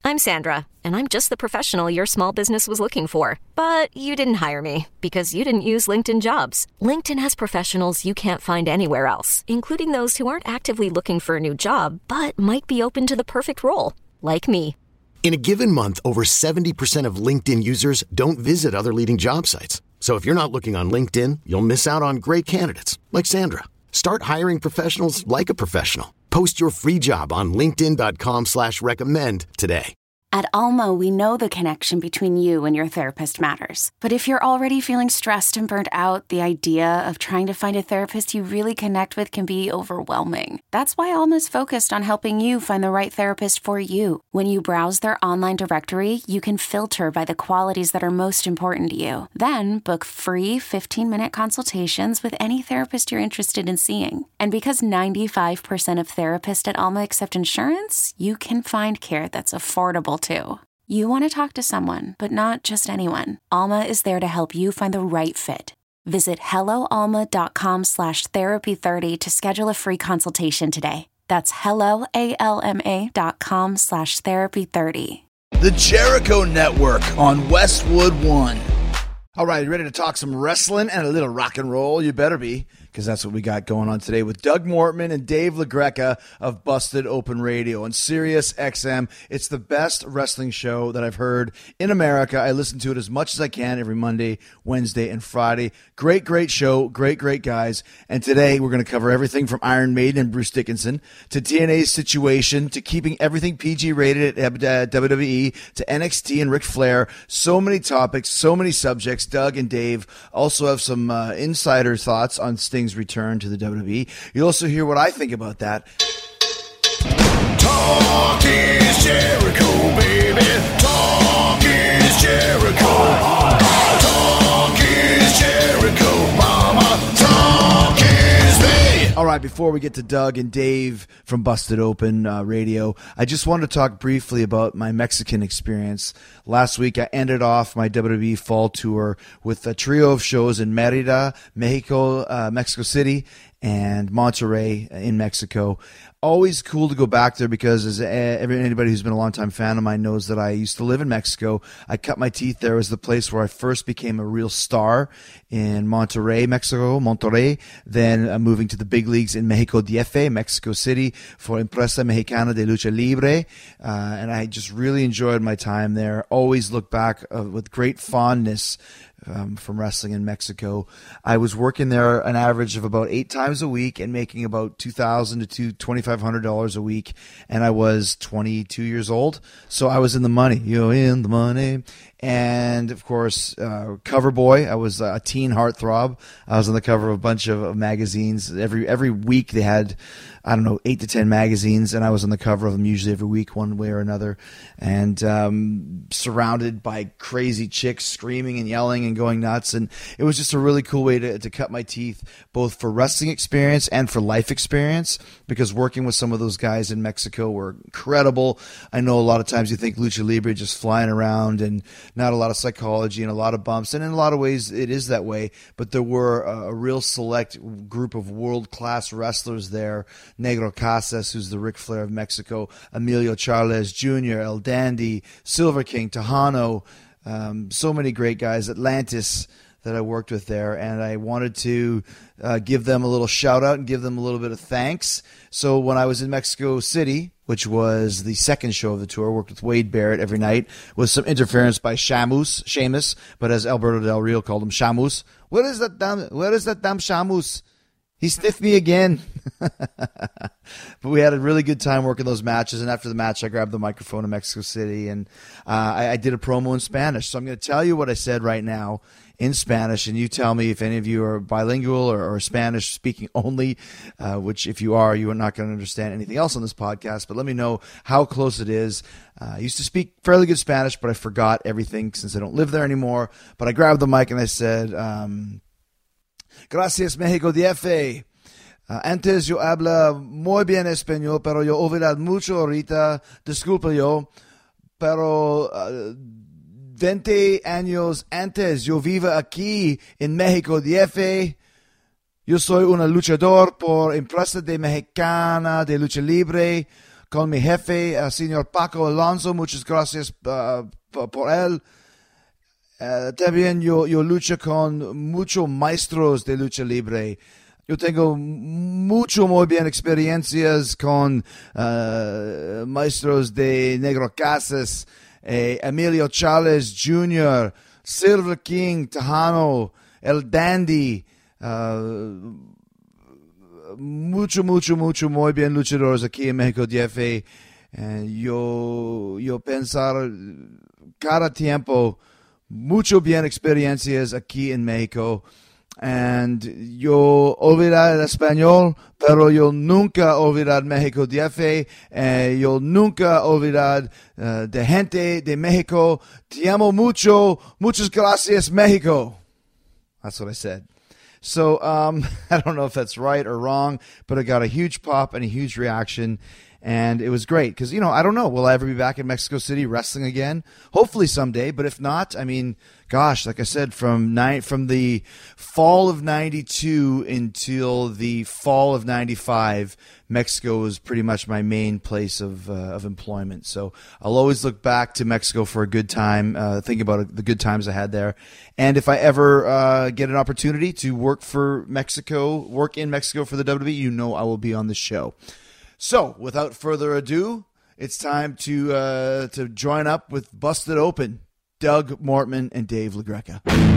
I'm Sandra, and I'm just the professional your small business was looking for. But you didn't hire me because you didn't use LinkedIn Jobs. LinkedIn has professionals you can't find anywhere else, including those who aren't actively looking for a new job, but might be open to the perfect role, like me. In a given month, over 70% of LinkedIn users don't visit other leading job sites. So if you're not looking on LinkedIn, you'll miss out on great candidates like Sandra. Start hiring professionals like a professional. Post your free job on linkedin.com/recommend today. At Alma, we know the connection between you and your therapist matters. But if you're already feeling stressed and burnt out, the idea of trying to find a therapist you really connect with can be overwhelming. That's why Alma's focused on helping you find the right therapist for you. When you browse their online directory, you can filter by the qualities that are most important to you. Then book free 15-minute consultations with any therapist you're interested in seeing. And because 95% of therapists at Alma accept insurance, you can find care that's affordable too. You want to talk to someone, but not just anyone. Alma is there to help you find the right fit. Visit helloalma.com/therapy30 to schedule a free consultation today. That's helloalma.com/therapy30. The Jericho Network on Westwood One. All right, you ready to talk some wrestling and a little rock and roll? You better be, because that's what we got going on today with Doug Mortman and Dave LaGreca of Busted Open Radio on Sirius XM. It's the best wrestling show that I've heard in America. I listen to it as much as I can every Monday, Wednesday, and Friday. Great, great show. Great, great guys. And today we're going to cover everything from Iron Maiden and Bruce Dickinson to TNA's situation to keeping everything PG rated at WWE to NXT and Ric Flair. So many topics, so many subjects. Doug and Dave also have some insider thoughts on Sting's return to the WWE. You'll also hear what I think about that. Talk is Jericho, baby. Talk is Jericho. Talk is Jericho, mama. Talk is me. All right, before we get to Doug and Dave from Busted Open Radio, I just wanted to talk briefly about my Mexican experience. Last week, I ended off my WWE Fall Tour with a trio of shows in Merida, Mexico, Mexico City, and Monterrey in Mexico. Always cool to go back there because as anybody who's been a longtime fan of mine knows that I used to live in Mexico. I cut my teeth there. It was the place where I first became a real star in Monterrey, Mexico, Monterrey. Then moving to the big leagues in Mexico DF, Mexico City for Empresa Mexicana de Lucha Libre. And I just really enjoyed my time there. Always look back with great fondness from wrestling in Mexico. I was working there an average of about 8 times a week and making about $2,000 to $2,500 a week. And I was 22 years old. So I was in the money, in the money. And, of course, cover boy. I was a teen heartthrob. I was on the cover of a bunch of magazines. Every week they had, 8 to 10 magazines, and I was on the cover of them usually every week one way or another. And surrounded by crazy chicks screaming and yelling and going nuts. And it was just a really cool way to cut my teeth, both for wrestling experience and for life experience, because working with some of those guys in Mexico were incredible. I know a lot of times you think Lucha Libre just flying around and not a lot of psychology and a lot of bumps, and in a lot of ways it is that way, but there were a real select group of world-class wrestlers there. Negro Casas, who's the Ric Flair of Mexico, Emilio Charles Jr., El Dandy, Silver King, Tejano, so many great guys, Atlantis, that I worked with there, and I wanted to give them a little shout-out and give them a little bit of thanks. So when I was in Mexico City, which was the second show of the tour, worked with Wade Barrett every night, with some interference by Sheamus, but as Alberto Del Rio called him, Shamus. Where is that damn Shamus? He stiffed me again. But we had a really good time working those matches, and after the match, I grabbed the microphone in Mexico City, and I did a promo in Spanish. So I'm going to tell you what I said right now in Spanish, and you tell me if any of you are bilingual or Spanish speaking only, which if you are not going to understand anything else on this podcast, but let me know how close it is. I used to speak fairly good Spanish, but I forgot everything since I don't live there anymore. But I grabbed the mic and I said, Gracias, Mexico DF. Antes yo habla muy bien español, pero yo oí mucho ahorita, disculpa yo, pero 20 años antes yo vivo aquí en México DF. Yo soy un luchador por empresa de mexicana de lucha libre, con mi jefe, señor Paco Alonso. Muchas gracias por él. También yo lucho con muchos maestros de lucha libre. Yo tengo muy bien experiencias con maestros de Negro Casas, Emilio Chávez Jr., Silver King, Tejano, El Dandy, muy bien luchadores aquí en México DF. Yo pensar cada tiempo mucho bien experiencias aquí en México. And yo olvidar el español, pero yo nunca olvidar México DF. Yo nunca olvidar de gente de México. Te amo mucho. Muchas gracias, México. That's what I said. So I don't know if that's right or wrong, but it got a huge pop and a huge reaction. And it was great because, I don't know, will I ever be back in Mexico City wrestling again? Hopefully someday, but if not, I mean, gosh, like I said, from the fall of 92 until the fall of 95, Mexico was pretty much my main place of employment. So I'll always look back to Mexico for a good time, think about the good times I had there. And if I ever get an opportunity to work in Mexico for the WWE, I will be on the show. So, without further ado, it's time to join up with Busted Open, Doug Mortman and Dave LaGreca.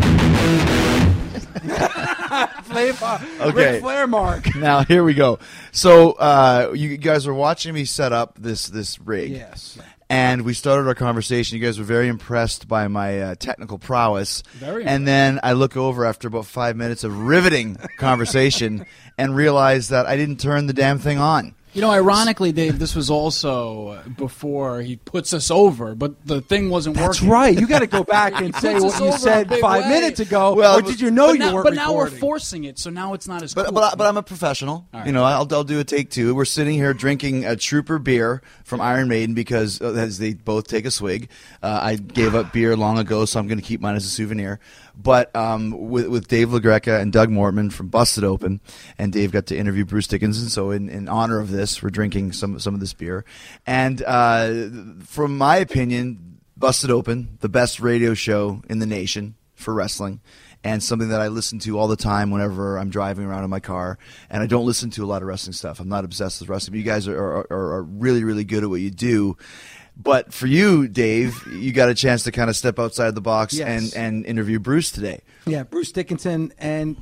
Ric Flair mark. Now, here we go. So, you guys are watching me set up this rig. Yes. And we started our conversation. You guys were very impressed by my technical prowess. Very impressed. And then I look over after about 5 minutes of riveting conversation and realize that I didn't turn the damn thing on. Ironically, Dave, this was also before he puts us over, but the thing wasn't working. That's right. You got to go back and say what you said 5 minutes ago, or did you know you weren't recording? But now we're forcing it, so now it's not as cool. But I'm a professional. Right. I'll do a take two. We're sitting here drinking a Trooper beer from Iron Maiden because as they both take a swig. I gave up beer long ago, so I'm going to keep mine as a souvenir. But with Dave LaGreca and Doug Mortman from Busted Open, and Dave got to interview Bruce Dickinson, so in honor of this, we're drinking some of this beer. And from my opinion, Busted Open, the best radio show in the nation for wrestling, and something that I listen to all the time whenever I'm driving around in my car. And I don't listen to a lot of wrestling stuff. I'm not obsessed with wrestling. But you guys are really, really good at what you do. But for you, Dave, you got a chance to kind of step outside the box and interview Bruce today. Yeah, Bruce Dickinson. And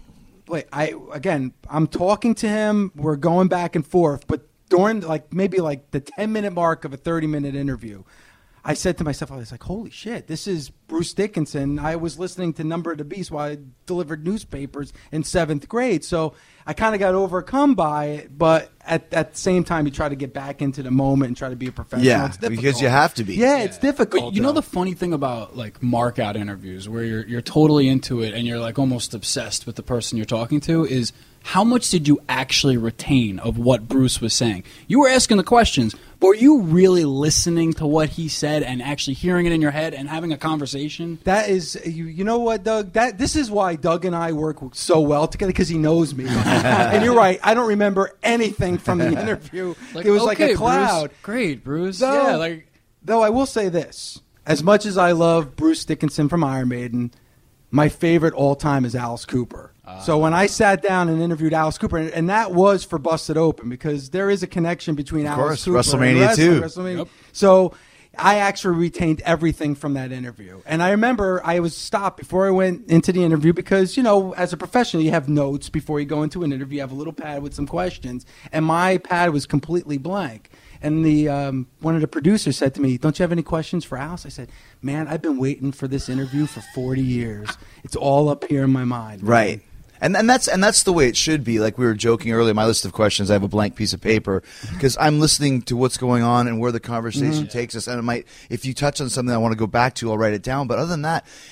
I'm talking to him. We're going back and forth. But during maybe the 10-minute mark of a 30-minute interview, I said to myself, I was like, holy shit, this is Bruce Dickinson. I was listening to Number of the Beast while I delivered newspapers in 7th grade. So I kind of got overcome by it, but at the same time, you try to get back into the moment and try to be a professional. Yeah, it's difficult. because you have to be. Yeah, it's difficult. But you know the funny thing about mark out interviews where you're totally into it and you're almost obsessed with the person you're talking to is how much did you actually retain of what Bruce was saying? You were asking the questions, but were you really listening to what he said and actually hearing it in your head and having a conversation? That is, you know what, Doug? This is why Doug and I work so well together, because he knows me. And you're right, I don't remember anything from the interview. It was like a cloud. Bruce. Great, Bruce. Though I will say this. As much as I love Bruce Dickinson from Iron Maiden, my favorite all-time is Alice Cooper. So when I sat down and interviewed Alice Cooper, and that was for Busted Open, because there is a connection between Alice Cooper WrestleMania and wrestling. Yep. So I actually retained everything from that interview. And I remember I was stopped before I went into the interview because, as a professional, you have notes before you go into an interview. You have a little pad with some questions. And my pad was completely blank. And the one of the producers said to me, "Don't you have any questions for Alice?" I said, "Man, I've been waiting for this interview for 40 years. It's all up here in my mind." Right. And that's the way it should be. Like we were joking earlier, my list of questions, I have a blank piece of paper because I'm listening to what's going on and where the conversation takes us. And it might, if you touch on something I want to go back to, I'll write it down. But other than that,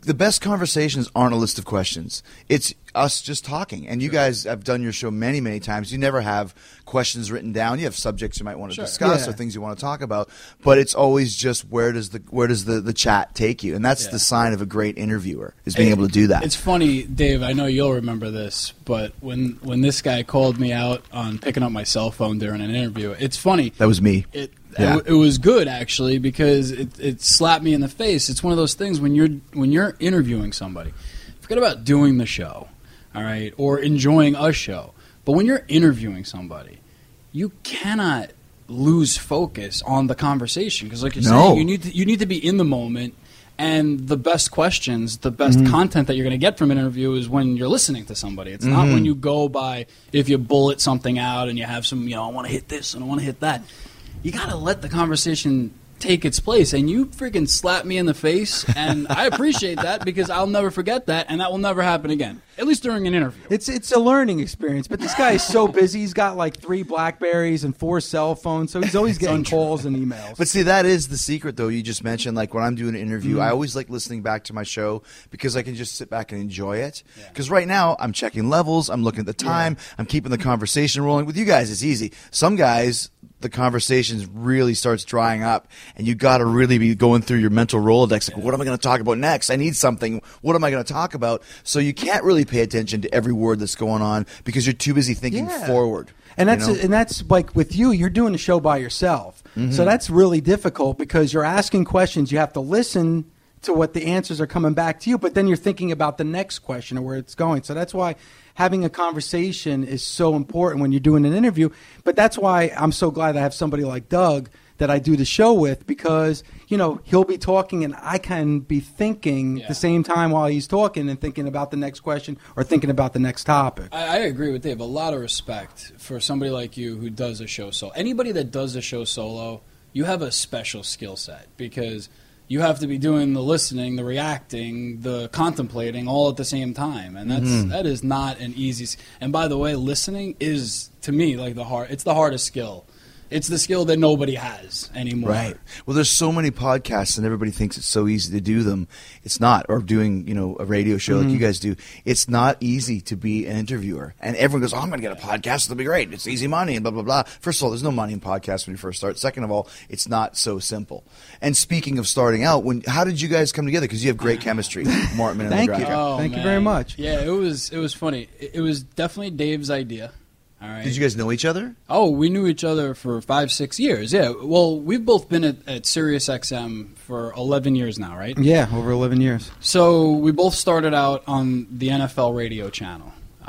the best conversations aren't a list of questions. It's us just talking. And you guys have done your show many, many times. You never have questions written down. You have subjects you might want to discuss or things you want to talk about. But it's always just where does the chat take you? And that's the sign of a great interviewer, is being able to do that. It's funny, Dave, I know you'll remember this, but when this guy called me out on picking up my cell phone during an interview, it's funny. That was me. It was good, actually, because it slapped me in the face. It's one of those things when you're interviewing somebody, forget about doing the show, all right, or enjoying a show. But when you're interviewing somebody, you cannot lose focus on the conversation because, like you're saying, you need to be in the moment. And the best questions, the best content that you're going to get from an interview is when you're listening to somebody. It's not when you go by, if you bullet something out and you have some, I want to hit this and I want to hit that. You got to let the conversation take its place. And you freaking slapped me in the face, and I appreciate that because I'll never forget that, and that will never happen again, at least during an interview. It's a learning experience, but this guy is so busy. He's got like 3 BlackBerries and 4 cell phones, so he's always getting calls and emails. But see, that is the secret, though. You just mentioned, like, when I'm doing an interview, I always like listening back to my show because I can just sit back and enjoy it. Because right now, I'm checking levels, I'm looking at the time, I'm keeping the conversation rolling. With you guys, it's easy. Some guys, the conversation really starts drying up, and you got to really be going through your mental Rolodex. Like, what am I going to talk about next? I need something. What am I going to talk about? So you can't really pay attention to every word that's going on because you're too busy thinking forward. And that's like with you, you're doing the show by yourself. So that's really difficult because you're asking questions. You have to listen to what the answers are coming back to you, but then you're thinking about the next question or where it's going. So that's why having a conversation is so important when you're doing an interview. But that's why I'm so glad I have somebody like Doug that I do the show with because, he'll be talking and I can be thinking at the same time while he's talking and thinking about the next question or thinking about the next topic. I agree with Dave. A lot of respect for somebody like you who does a show solo. Anybody that does a show solo, you have a special skill set because you have to be doing the listening, the reacting, the contemplating all at the same time. And that is not an easy – and by the way, listening is, to me, like it's the hardest skill. It's the skill that nobody has anymore. Right. Well, there's so many podcasts, and everybody thinks it's so easy to do them. It's not. Or doing, a radio show like you guys do. It's not easy to be an interviewer. And everyone goes, I'm going to get a podcast. It'll be great. It's easy money and blah, blah, blah. First of all, there's no money in podcasts when you first start. Second of all, it's not so simple. And speaking of starting out, how did you guys come together? Because you have great chemistry, Martman and Thank LaGreca. you. Oh, Thank you man. very much. Yeah, it was funny. It was definitely Dave's idea. All right. Did you guys know each other? Oh, we knew each other for 5-6 years. Yeah. Well, we've both been at Sirius XM for 11 years now, right? Yeah, over 11 years. So we both started out on the NFL radio channel.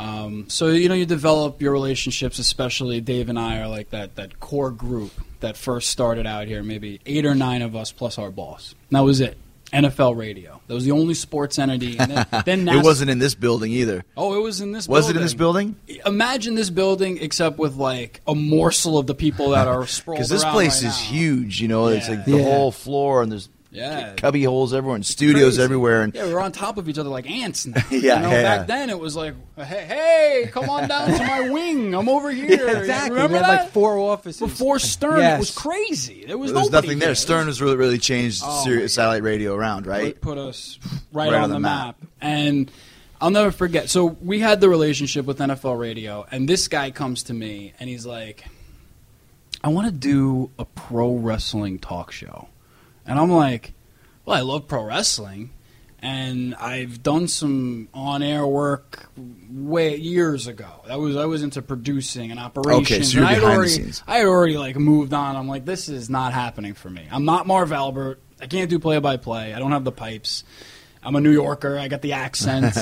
So, you develop your relationships, especially Dave and I are like that core group that first started out here, maybe 8 or 9 of us plus our boss. And that was it. NFL radio. That was the only sports entity. And then it wasn't in this building either. Oh, it was in this building. Was it in this building? Imagine this building except with like a morsel of the people that are sprawled around. Because this place right is now. huge, It's like the whole floor, and there's cubby holes everywhere and studios everywhere. And we were on top of each other like ants. Now. Back then it was like, hey, come on down to my wing. I'm over here. Yeah, exactly. Remember we had that? like 4 offices. Before Stern, it was crazy. There was nothing there. here. Stern has really changed Sirius satellite radio around, right? Put us right on the map. And I'll never forget. So we had the relationship with NFL radio, and this guy comes to me, and he's like, I want to do a pro wrestling talk show. And I'm like, well, I love pro wrestling, and I've done some on-air work years ago. I was into producing and operations. Okay, so you're behind the scenes. I had already moved on. I'm like, this is not happening for me. I'm not Marv Albert. I can't do play-by-play. I don't have the pipes. I'm a New Yorker. I got the accent,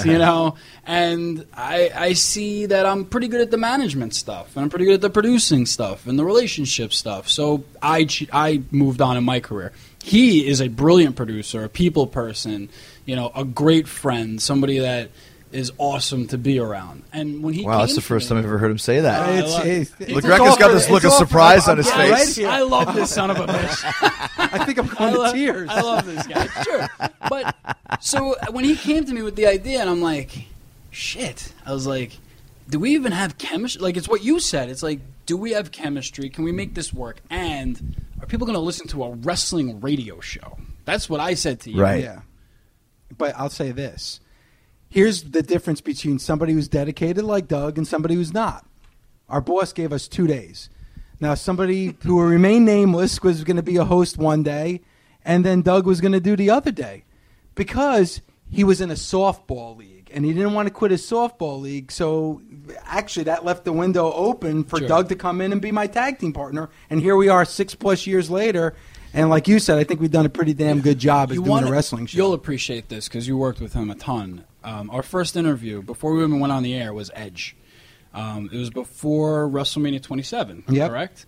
and I see that I'm pretty good at the management stuff, and I'm pretty good at the producing stuff and the relationship stuff. So I moved on in my career. He is a brilliant producer, a people person, a great friend, somebody that is awesome to be around. And when he that's the first time I've ever heard him say that. LaGreca's got this look of surprise on his face. I love this son of a bitch. I think I'm going to tears. I love this guy. Sure. But so when he came to me with the idea, and I'm like, shit. I was like, do we even have chemistry? Like, it's what you said. It's like, do we have chemistry? Can we make this work? And are people going to listen to a wrestling radio show? That's what I said to you. Right. Yeah. but I'll say this. Here's the difference between somebody who's dedicated like Doug and somebody who's not. Our boss gave us 2 days. Now, somebody who will remain nameless was going to be a host one day, and then Doug was going to do the other day because he was in a softball league, and he didn't want to quit his softball league. So actually that left the window open for Doug to come in and be my tag team partner. And here we are 6+ years later. And like you said, I think we've done a pretty damn good job as doing a wrestling show. You'll appreciate this because you worked with him a ton. Our first interview, before we even went on the air, was Edge. It was before WrestleMania 27, correct?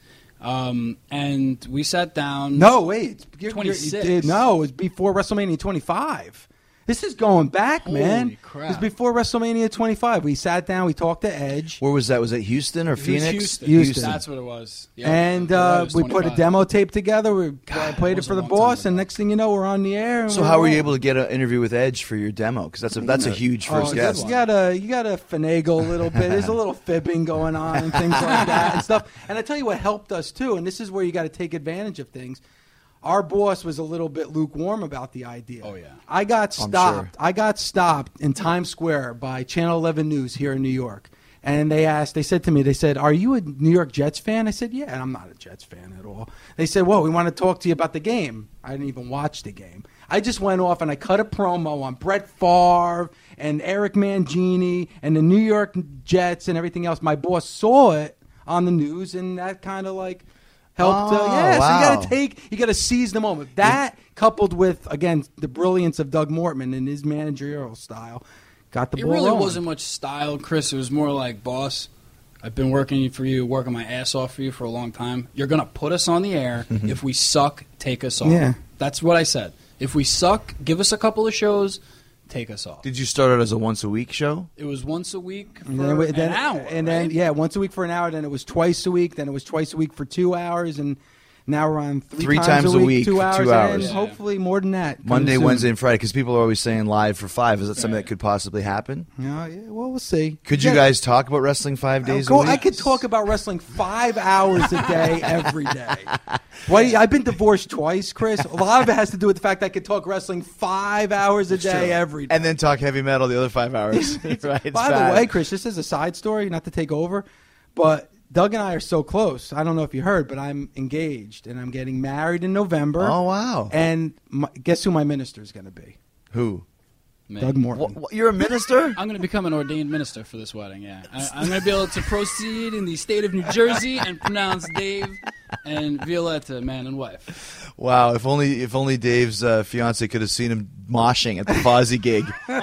And we sat down. No, wait. 26. No, it was before WrestleMania 25. This is going back, man. Holy crap. It was before WrestleMania 25. We sat down. We talked to Edge. Where was that? Was it Houston or Phoenix? Houston. That's what it was. Yep. And we put a demo tape together. We played it for the boss, and next thing you know, we're on the air. And so how were you able to get an interview with Edge for your demo? Because that's a huge first guest. You gotta finagle a little bit. There's a little fibbing going on and things like that and stuff. And I tell you what helped us too, and this is where you got to take advantage of things. Our boss was a little bit lukewarm about the idea. Oh, yeah. I got stopped. I got stopped in Times Square by Channel 11 News here in New York. And they said to me, are you a New York Jets fan? I said, yeah, and I'm not a Jets fan at all. They said, well, we want to talk to you about the game. I didn't even watch the game. I just went off and I cut a promo on Brett Favre and Eric Mangini and the New York Jets and everything else. My boss saw it on the news, and that kind of like helped. Wow. So you got to seize the moment. That coupled with, again, the brilliance of Doug Mortman and his managerial style got the ball rolling. It really wasn't much style, Chris. It was more like, boss, I've been working for you, working my ass off for you for a long time. You're going to put us on the air. If we suck, take us off. Yeah. That's what I said. If we suck, give us a couple of shows, take us off. Did you start out as a once-a-week show? It was once a week for an hour. And then, right? once a week for an hour. Then it was twice a week. Then it was twice a week for 2 hours. And now we're on three times a week 2 hours. 2 hours. And hopefully more than that. Monday, Wednesday, and Friday, because people are always saying live for 5. Is that something that could possibly happen? Yeah, well, we'll see. Could you guys talk about wrestling 5 days a week? I could talk about wrestling 5 hours a day, every day. Well, I've been divorced twice, Chris. A lot of it has to do with the fact I could talk wrestling 5 hours a day, every day. And then talk heavy metal the other 5 hours. Right, By the way, Chris, this is a side story, not to take over, but Doug and I are so close. I don't know if you heard, but I'm engaged, and I'm getting married in November. Oh, wow. And guess who my minister is going to be? Who? Me. Doug Morton. You're a minister? I'm going to become an ordained minister for this wedding, yeah. I'm going to be able to proceed in the state of New Jersey and pronounce Dave and Violetta man and wife. Wow, if only Dave's fiance could have seen him moshing at the Fozzy gig.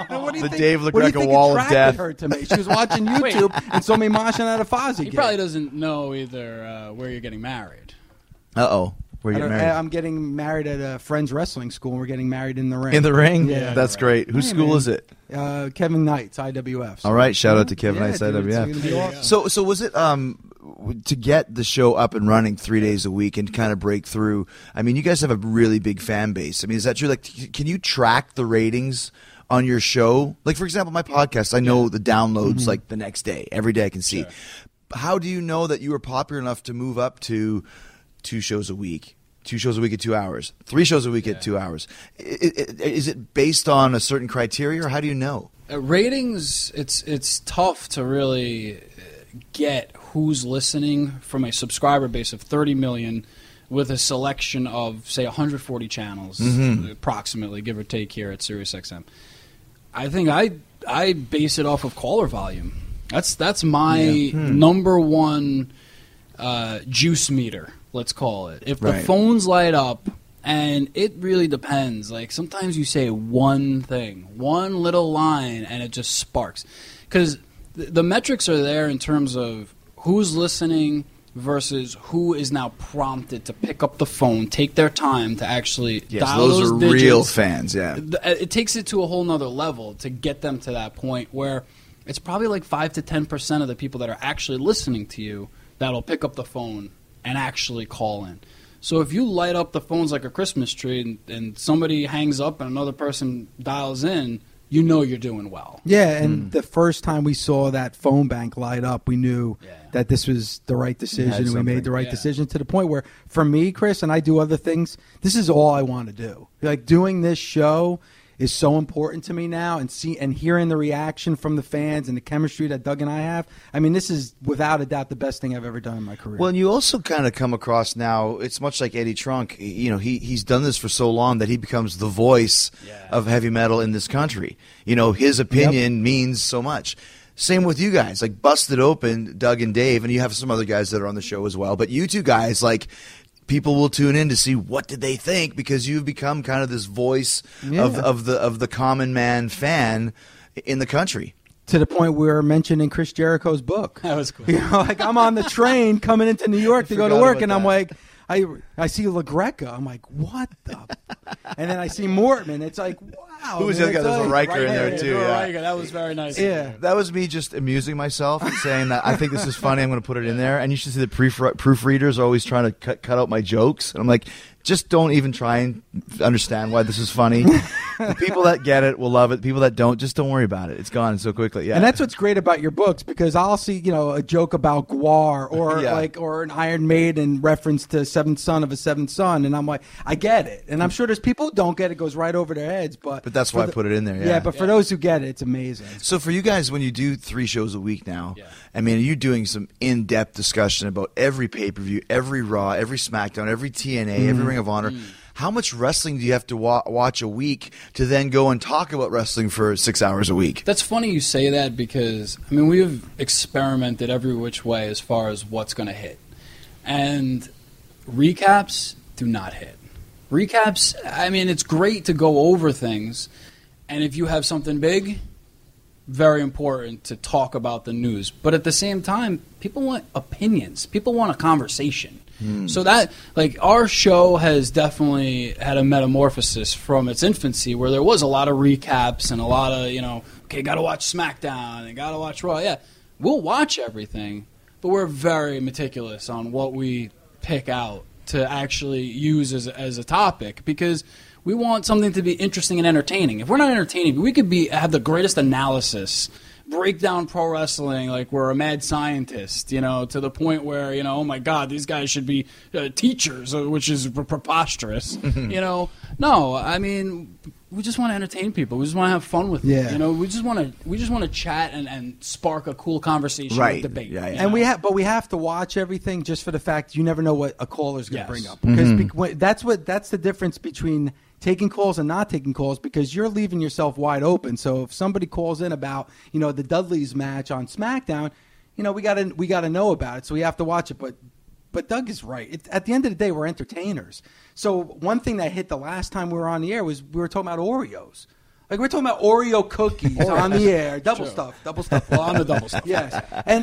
Dave looked like a wall of death. Her to me? She was watching YouTube and saw me moshing at a Fozzy gig. He probably doesn't know either where you're getting married. Uh-oh. Where are you married? I'm getting married at a friend's wrestling school, and we're getting married in the ring. In the ring? Yeah. That's great. Whose school is it? Kevin Knight's, IWF. All right, shout out to Kevin Knight's dude, IWF. it's gonna be awesome. So was it to get the show up and running 3 days a week and kind of break through? I mean, you guys have a really big fan base. I mean, is that true? Like, can you track the ratings on your show? Like, for example, my podcast, I know the downloads like the next day. Every day I can see. Sure. How do you know that you are popular enough to move up to 2 shows a week? 2 shows a week at 2 hours, 3 shows a week at 2 hours. Is it based on a certain criteria, or how do you know? Ratings, it's tough to really get who's listening from a subscriber base of 30 million with a selection of, say, 140 channels, approximately, give or take here at SiriusXM. I think I base it off of caller volume. That's my number one juice meter. Let's call it. If the phones light up, and it really depends. Like, sometimes you say one thing, one little line, and it just sparks. Because the metrics are there in terms of who's listening versus who is now prompted to pick up the phone, take their time to actually dial those those are digits. real fans, yeah. It takes it to a whole nother level to get them to that point where it's probably like 5 to 10% of the people that are actually listening to you that'll pick up the phone and actually call in. So if you light up the phones like a Christmas tree and somebody hangs up and another person dials in, you know you're doing well. Yeah, and the first time we saw that phone bank light up, we knew that this was the right decision, and we made the right decision to the point where, for me, Chris, and I do other things, this is all I want to do. Like, doing this show is so important to me now, and hearing the reaction from the fans and the chemistry that Doug and I have. I mean, this is without a doubt the best thing I've ever done in my career. Well, and you also kind of come across now, it's much like Eddie Trunk. You know, he's done this for so long that he becomes the voice of heavy metal in this country. You know, his opinion means so much. Same with you guys, like Busted Open, Doug and Dave, and you have some other guys that are on the show as well. But you two guys, like, people will tune in to see what did they think, because you've become kind of this voice of the common man fan in the country. To the point we were mentioning Chris Jericho's book. That was cool. You know, like I'm on the train coming into New York to go to work, and I'm like, I see La Greca. I'm like, what the? And then I see Mortman. It's like, wow. Who was the other guy? There's a Riker in there too. Riker. That was very nice. Yeah. That was me just amusing myself and saying that I think this is funny. I'm going to put it in there. And you should see the proofreaders are always trying to cut out my jokes. And I'm like, just don't even try and understand why this is funny. The people that get it will love it. People that don't, just don't worry about it. It's gone so quickly. Yeah. And that's what's great about your books, because I'll see, you know, a joke about Gwar or an Iron Maiden reference to Seventh Son of a Seventh Son, and I'm like, I get it. And I'm sure there's people who don't get it, goes right over their heads. But that's why I put it in there. Yeah, but for those who get it, it's amazing. So for you guys, when you do 3 shows a week now, I mean, you're doing some in-depth discussion about every pay-per-view, every Raw, every SmackDown, every TNA, every Ring of Honor. How much wrestling do you have to watch a week to then go and talk about wrestling for 6 hours a week? That's funny you say that, because, I mean, we've experimented every which way as far as what's going to hit. And recaps do not hit. Recaps, I mean, it's great to go over things, and if you have something big, very important to talk about the news. But at the same time, people want opinions. People want a conversation. So that, like, our show has definitely had a metamorphosis from its infancy, where there was a lot of recaps and a lot of, you know, okay, got to watch SmackDown and got to watch Raw. Yeah, we'll watch everything, but we're very meticulous on what we pick out to actually use as a topic, because we want something to be interesting and entertaining. If we're not entertaining, we could have the greatest analysis, break down pro wrestling like we're a mad scientist, you know, to the point where, you know, oh my God, these guys should be teachers, which is preposterous. You know, no, I mean, we just want to entertain people. We just want to have fun with it. You know, we just want to chat and spark a cool conversation, or debate. Yeah. And we have to watch everything, just for the fact you never know what a caller's going to bring up, because that's the difference between taking calls and not taking calls, because you're leaving yourself wide open. So if somebody calls in about, you know, the Dudleys match on SmackDown, you know, we got to know about it. So we have to watch it. But Doug is right. At the end of the day, we're entertainers. So one thing that hit the last time we were on the air was we were talking about Oreos. Like, we're talking about Oreo cookies on the air. Double stuff. Well, on the double stuff. Yes.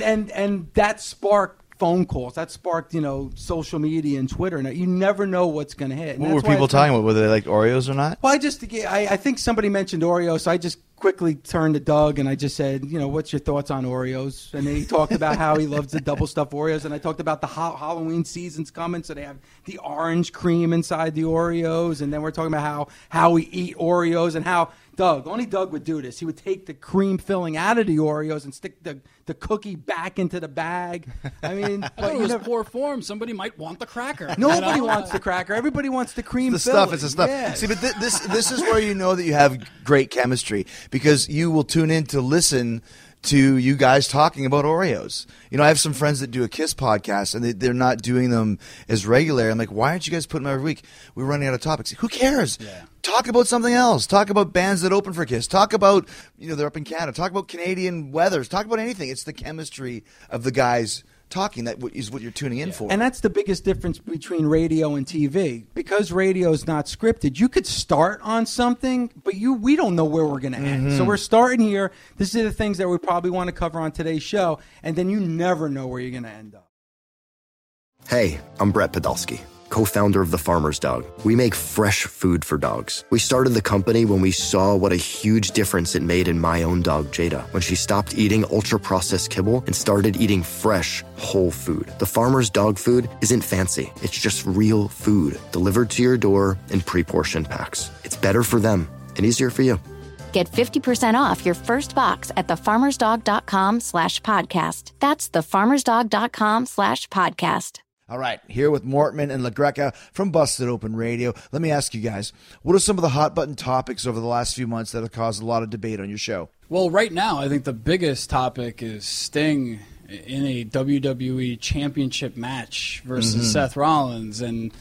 And that sparked phone calls. That sparked, you know, social media and Twitter. And you never know what's going to hit. And what were people talking about? Were they like Oreos or not? Well, I think somebody mentioned Oreos, so I just quickly turned to Doug and I just said, you know, what's your thoughts on Oreos? And then he talked about how he loves the double stuffed Oreos, and I talked about the Halloween season's coming, so they have the orange cream inside the Oreos, and then we're talking about how we eat Oreos and how only Doug would do this. He would take the cream filling out of the Oreos and stick the cookie back into the bag. I mean, but it was poor form. Somebody might want the cracker. Nobody wants the cracker. Everybody wants the cream filling. filling. It's the stuff. Yes. See, but this is where you know that you have great chemistry, because you will tune in to listen to you guys talking about Oreos. You know, I have some friends that do a KISS podcast, and they're not doing them as regular. I'm like, why aren't you guys putting them every week? We're running out of topics. Who cares? Yeah. Talk about something else. Talk about bands that open for KISS. Talk about, you know, they're up in Canada. Talk about Canadian weathers. Talk about anything. It's the chemistry of the guys talking that is what you're tuning in for. And that's the biggest difference between radio and TV. Because radio is not scripted, you could start on something, but we don't know where we're going to end. So we're starting here. This is the things that we probably want to cover on today's show, and then you never know where you're going to end up. Hey, I'm Brett Podolsky, co-founder of The Farmer's Dog. We make fresh food for dogs. We started the company when we saw what a huge difference it made in my own dog, Jada, when she stopped eating ultra-processed kibble and started eating fresh, whole food. The Farmer's Dog food isn't fancy. It's just real food delivered to your door in pre-portioned packs. It's better for them and easier for you. Get 50% off your first box at thefarmersdog.com/podcast. That's thefarmersdog.com/podcast. All right, here with Mortman and LaGreca from Busted Open Radio. Let me ask you guys, what are some of the hot button topics over the last few months that have caused a lot of debate on your show? Well, right now, I think the biggest topic is Sting in a WWE Championship match versus Seth Rollins, and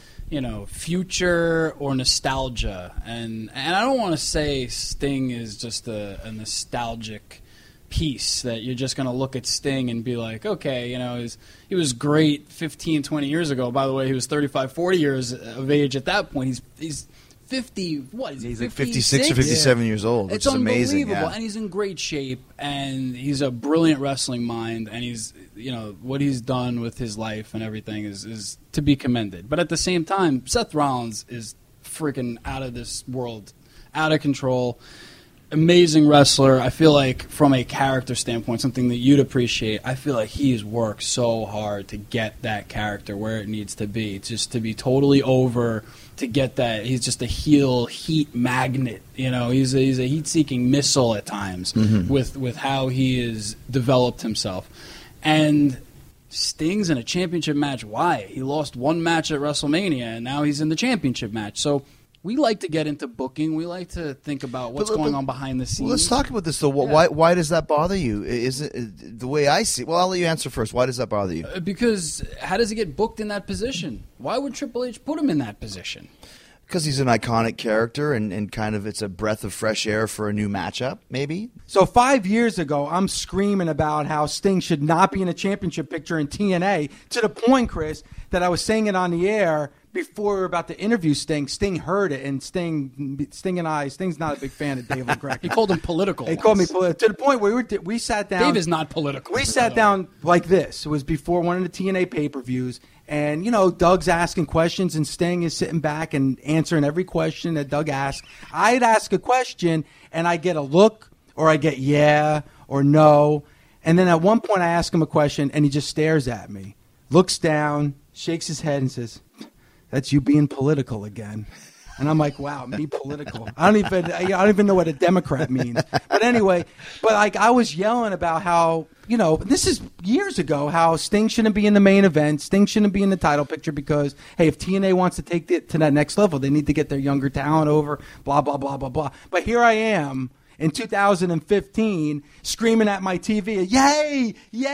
future or nostalgia. And I don't want to say Sting is just a nostalgic piece that you're just going to look at Sting and be like, okay, he was great 15, 20 years ago. By the way, he was 35, 40 years of age at that point. He's 50, what is he? He's like 56 or 57 years old, which is amazing. It's unbelievable, and he's in great shape, and he's a brilliant wrestling mind, and he's, what he's done with his life and everything is to be commended. But at the same time, Seth Rollins is freaking out of this world, out of control. Amazing wrestler. I feel like from a character standpoint, something that you'd appreciate, I feel like he's worked so hard to get that character where it needs to be, just to be totally over, to get that. He's just a heel heat magnet. He's a heat-seeking missile at times with how he has developed himself. And Sting's in a championship match. Why? He lost one match at WrestleMania, and now he's in the championship match. So we like to get into booking. We like to think about what's going on behind the scenes. Well, let's talk about this, though. Why does that bother you? Is it the way I see it? Well, I'll let you answer first. Why does that bother you? Because how does he get booked in that position? Why would Triple H put him in that position? Because he's an iconic character, and kind of it's a breath of fresh air for a new matchup, maybe? So 5 years ago, I'm screaming about how Sting should not be in a championship picture in TNA, to the point, Chris, that I was saying it on the air before we were about to interview Sting. Sting heard it, and Sting's not a big fan of Dave LaGreca. He called him political. He called me political, to the point where we sat down. Dave is not political. We sat down like this. It was before one of the TNA pay-per-views, and, Doug's asking questions, and Sting is sitting back and answering every question that Doug asked. I'd ask a question, and I get a look, or I get yeah or no. And then at one point I ask him a question, and he just stares at me, looks down, shakes his head, and says, "That's you being political again." And I'm like, wow, me political. I don't even know what a Democrat means. But anyway, I was yelling about how, this is years ago, how Sting shouldn't be in the main event. Sting shouldn't be in the title picture because, hey, if TNA wants to take it to that next level, they need to get their younger talent over, blah, blah, blah, blah, blah. But here I am in 2015 screaming at my TV, yay,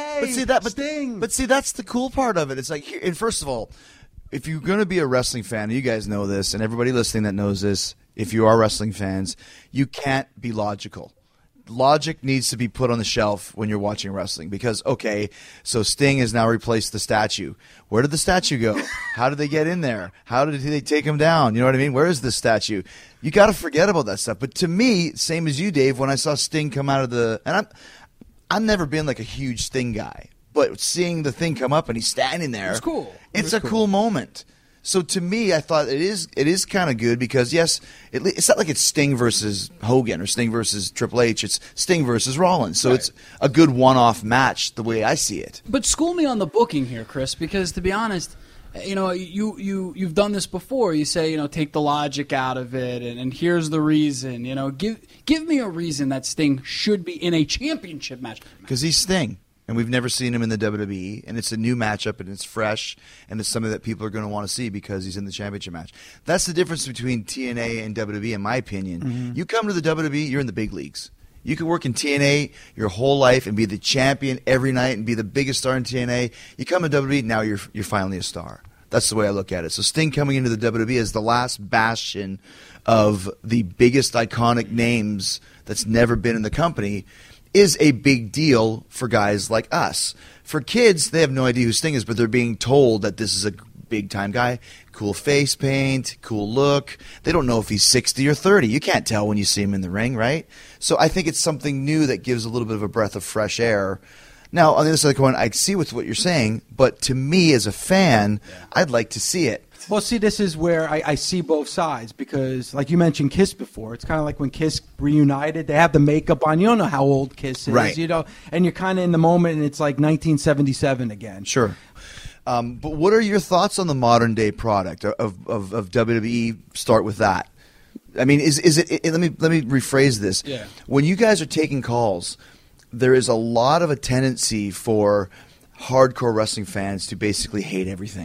Sting. But see, that's the cool part of it. It's like, and first of all, if you're going to be a wrestling fan, you guys know this, and everybody listening that knows this, if you are wrestling fans, you can't be logical. Logic needs to be put on the shelf when you're watching wrestling because, okay, so Sting has now replaced the statue. Where did the statue go? How did they get in there? How did they take him down? You know what I mean? Where is the statue? You got to forget about that stuff. But to me, same as you, Dave, when I saw Sting come out of the – and I've never been like a huge Sting guy. But seeing the thing come up and he's standing there, it's cool. It's a cool moment. So to me, I thought it is kind of good because yes, it's not like it's Sting versus Hogan or Sting versus Triple H. It's Sting versus Rollins. So It's a good one-off match the way I see it. But school me on the booking here, Chris, because to be honest, you've done this before. You say take the logic out of it, and here's the reason. Give me a reason that Sting should be in a championship match. Because he's Sting. And we've never seen him in the WWE, and it's a new matchup, and it's fresh, and it's something that people are going to want to see because he's in the championship match. That's the difference between TNA and WWE, in my opinion. Mm-hmm. You come to the WWE, you're in the big leagues. You can work in TNA your whole life and be the champion every night and be the biggest star in TNA. You come to WWE, now you're finally a star. That's the way I look at it. So Sting coming into the WWE is the last bastion of the biggest iconic names that's never been in the company is a big deal for guys like us. For kids, they have no idea who Sting is, but they're being told that this is a big-time guy. Cool face paint, cool look. They don't know if he's 60 or 30. You can't tell when you see him in the ring, right? So I think it's something new that gives a little bit of a breath of fresh air. Now, on the other side of the coin, I see what you're saying, but to me as a fan, I'd like to see it. Well, see, this is where I see both sides because, like you mentioned Kiss before, it's kind of like when Kiss reunited. They have the makeup on. You don't know how old Kiss is, right. And you're kind of in the moment, and it's like 1977 again. Sure. But what are your thoughts on the modern-day product of WWE? Start with that. I mean, is it? Let me rephrase this. Yeah. When you guys are taking calls, there is a lot of a tendency for hardcore wrestling fans to basically hate everything. Yeah.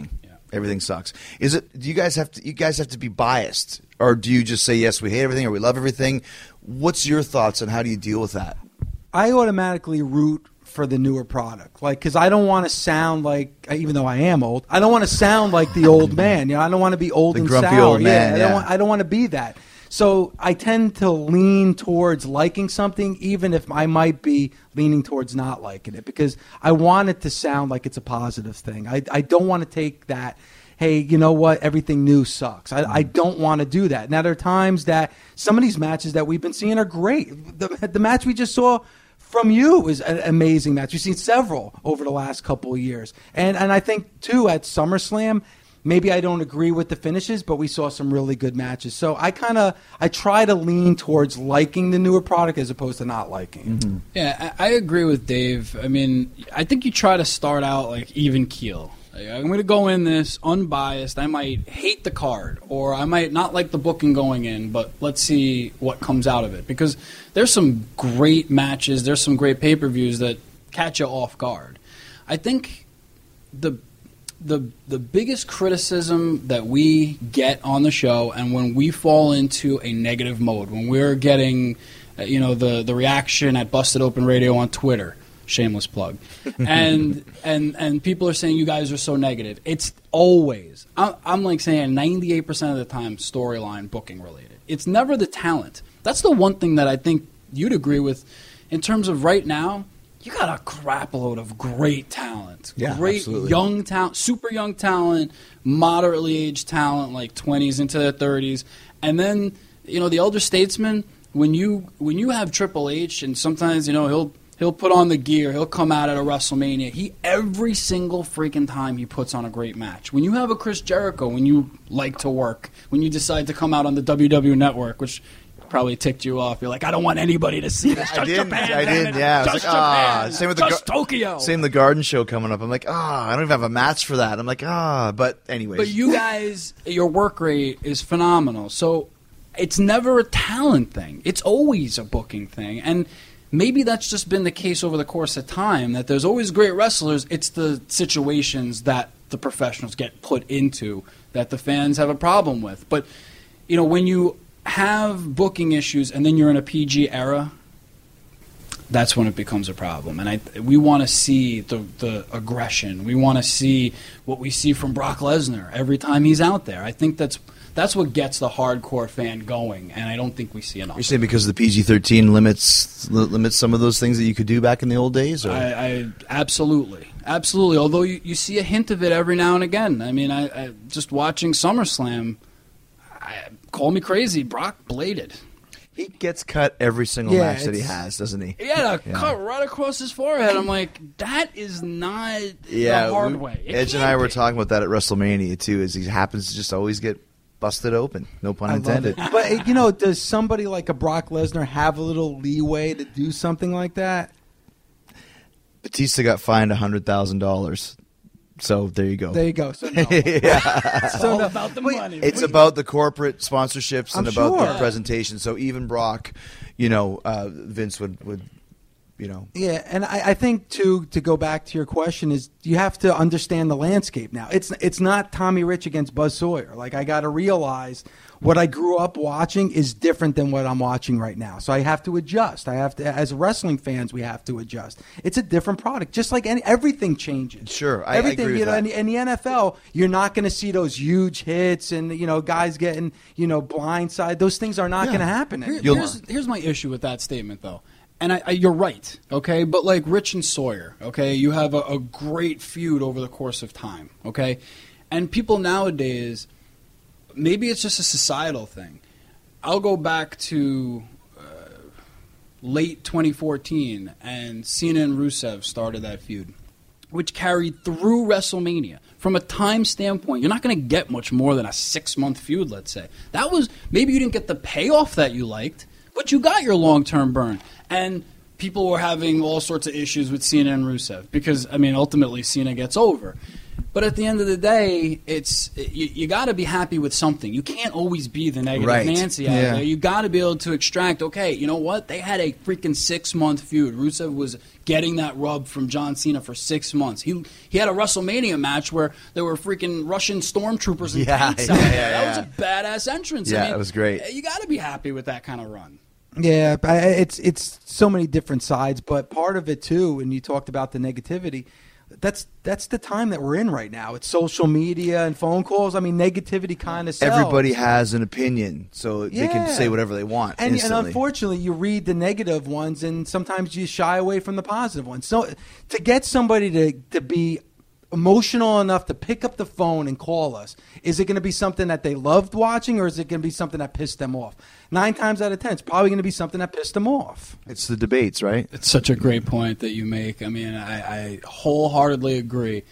Everything sucks. Is it? Do you guys have to be biased, or do you just say yes, we hate everything, or we love everything? What's your thoughts on how do you deal with that? I automatically root for the newer product, like, because I don't want to sound like, even though I am old, I don't want to sound like the old man. You know, I don't want to be old the and grumpy sour. old man. I don't want to be that. So I tend to lean towards liking something, even if I might be leaning towards not liking it, because I want it to sound like it's a positive thing. I don't want to take that, hey, you know what, everything new sucks. I don't want to do that. Now, there are times that some of these matches that we've been seeing are great. The match we just saw from you is an amazing match. We've seen several over the last couple of years. And I think, too, at SummerSlam, maybe I don't agree with the finishes, but we saw some really good matches. So I try to lean towards liking the newer product as opposed to not liking it. Yeah, I agree with Dave. I mean, I think you try to start out like even keel. Like, I'm going to go in this unbiased. I might hate the card, or I might not like the booking going in, but let's see what comes out of it. Because there's some great matches, there's some great pay-per-views that catch you off guard. I think the biggest criticism that we get on the show, and when we fall into a negative mode, when we're getting, the reaction at Busted Open Radio on Twitter, shameless plug, and people are saying you guys are so negative. It's always, I'm like saying 98% of the time, storyline booking related. It's never the talent. That's the one thing that I think you'd agree with in terms of right now. You got a crap load of great talent. Yeah, great absolutely. Young talent, super young talent, moderately aged talent, like 20s into their 30s. And then, the elder statesman, when you have Triple H, and sometimes, he'll put on the gear, he'll come out at a WrestleMania. Every single freaking time he puts on a great match. When you have a Chris Jericho, when you like to work, when you decide to come out on the WW Network, which probably ticked you off. You're like, I don't want anybody to see this. I didn't. Yeah, just I was Japan. like, same with just Tokyo. Same the Garden Show coming up. I'm like, I don't even have a match for that. I'm like, but anyways. But you guys, your work rate is phenomenal. So it's never a talent thing. It's always a booking thing. And maybe that's just been the case over the course of time, that there's always great wrestlers. It's the situations that the professionals get put into that the fans have a problem with. But, when you have booking issues and then you're in a PG era, that's when it becomes a problem. And we want to see the aggression. We want to see what we see from Brock Lesnar every time he's out there. I think that's what gets the hardcore fan going, and I don't think we see enough. You're saying because the PG-13 limits some of those things that you could do back in the old days? Or? I absolutely. Although you see a hint of it every now and again. I mean, I just watching SummerSlam, call me crazy, Brock bladed. He gets cut every single match that he has, doesn't he? He had a cut right across his forehead. I'm like, that is not the hard way. Edge and I were talking about that at WrestleMania, too, is he happens to just always get busted open. No pun intended. But, does somebody like a Brock Lesnar have a little leeway to do something like that? Batista got fined $100,000. So there you go. So no. It's all about the money. It's about the corporate sponsorships and about sure. the presentation. So even Brock, Vince would. Yeah, and I think too, to go back to your question, is you have to understand the landscape now. It's not Tommy Rich against Buzz Sawyer. Like, I got to realize what I grew up watching is different than what I'm watching right now. So I have to adjust. As wrestling fans, we have to adjust. It's a different product, just like everything changes. Sure, I agree with that. In the NFL, you're not going to see those huge hits and guys getting blindside. Those things are not going to happen anymore. Here's my issue with that statement, though. And you're right, okay? But like Rich and Sawyer, okay? You have a great feud over the course of time, okay? And people nowadays, maybe it's just a societal thing. I'll go back to late 2014, and Cena and Rusev started that feud, which carried through WrestleMania. From a time standpoint, you're not going to get much more than a 6-month feud, let's say. That was, maybe you didn't get the payoff that you liked, but you got your long-term burn. And people were having all sorts of issues with Cena and Rusev because, ultimately Cena gets over. But at the end of the day, you got to be happy with something. You can't always be the negative Nancy out there. You got to be able to extract, okay, you know what? They had a freaking 6-month feud. Rusev was getting that rub from John Cena for 6 months. He had a WrestleMania match where there were freaking Russian stormtroopers and tanks out there. That was a badass entrance. Yeah, it was great. You got to be happy with that kind of run. Yeah, it's so many different sides, but part of it too, and you talked about the negativity, that's the time that we're in right now. It's social media and phone calls. I mean, negativity kind of sells. Everybody has an opinion, so they can say whatever they want and instantly. Unfortunately, you read the negative ones, and sometimes you shy away from the positive ones. So to get somebody to be emotional enough to pick up the phone and call us, is it going to be something that they loved watching, or is it going to be something that pissed them off? 9 times out of 10, it's probably going to be something that pissed them off. It's the debates, right? It's such a great point that you make. I mean, I wholeheartedly agree.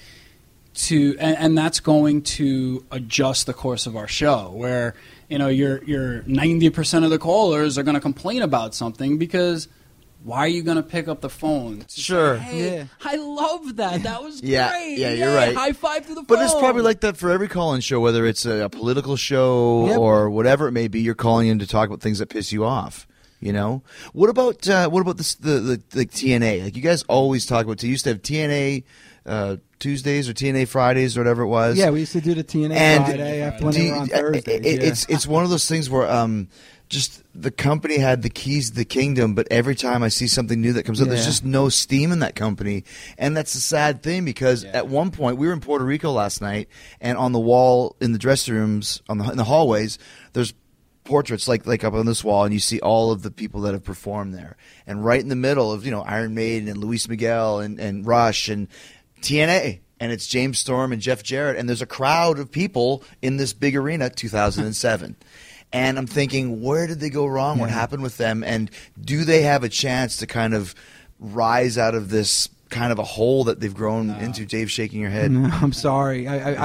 And that's going to adjust the course of our show, where your 90% of the callers are going to complain about something because. Why are you going to pick up the phone? Sure. Say, hey, I love that. That was great. Yeah, you're right. High five to the phone. But it's probably like that for every call-in show, whether it's a political show or whatever it may be. You're calling in to talk about things that piss you off. What about this the TNA? Like you guys always talk about. You used to have TNA Tuesdays or TNA Fridays or whatever it was. Yeah, we used to do the TNA Friday after when they were on Thursdays. It's one of those things where just the company had the keys to the kingdom, but every time I see something new that comes up, there's just no steam in that company. And that's a sad thing because at one point, we were in Puerto Rico last night, and on the wall in the dressing rooms, in the hallways, there's portraits like up on this wall, and you see all of the people that have performed there. And right in the middle of, Iron Maiden and Luis Miguel and Rush and TNA. And it's James Storm and Jeff Jarrett, and there's a crowd of people in this big arena, 2007. And I'm thinking, where did they go wrong? What happened with them? And do they have a chance to kind of rise out of this kind of a hole that they've grown into? Dave, shaking your head. No, I'm sorry.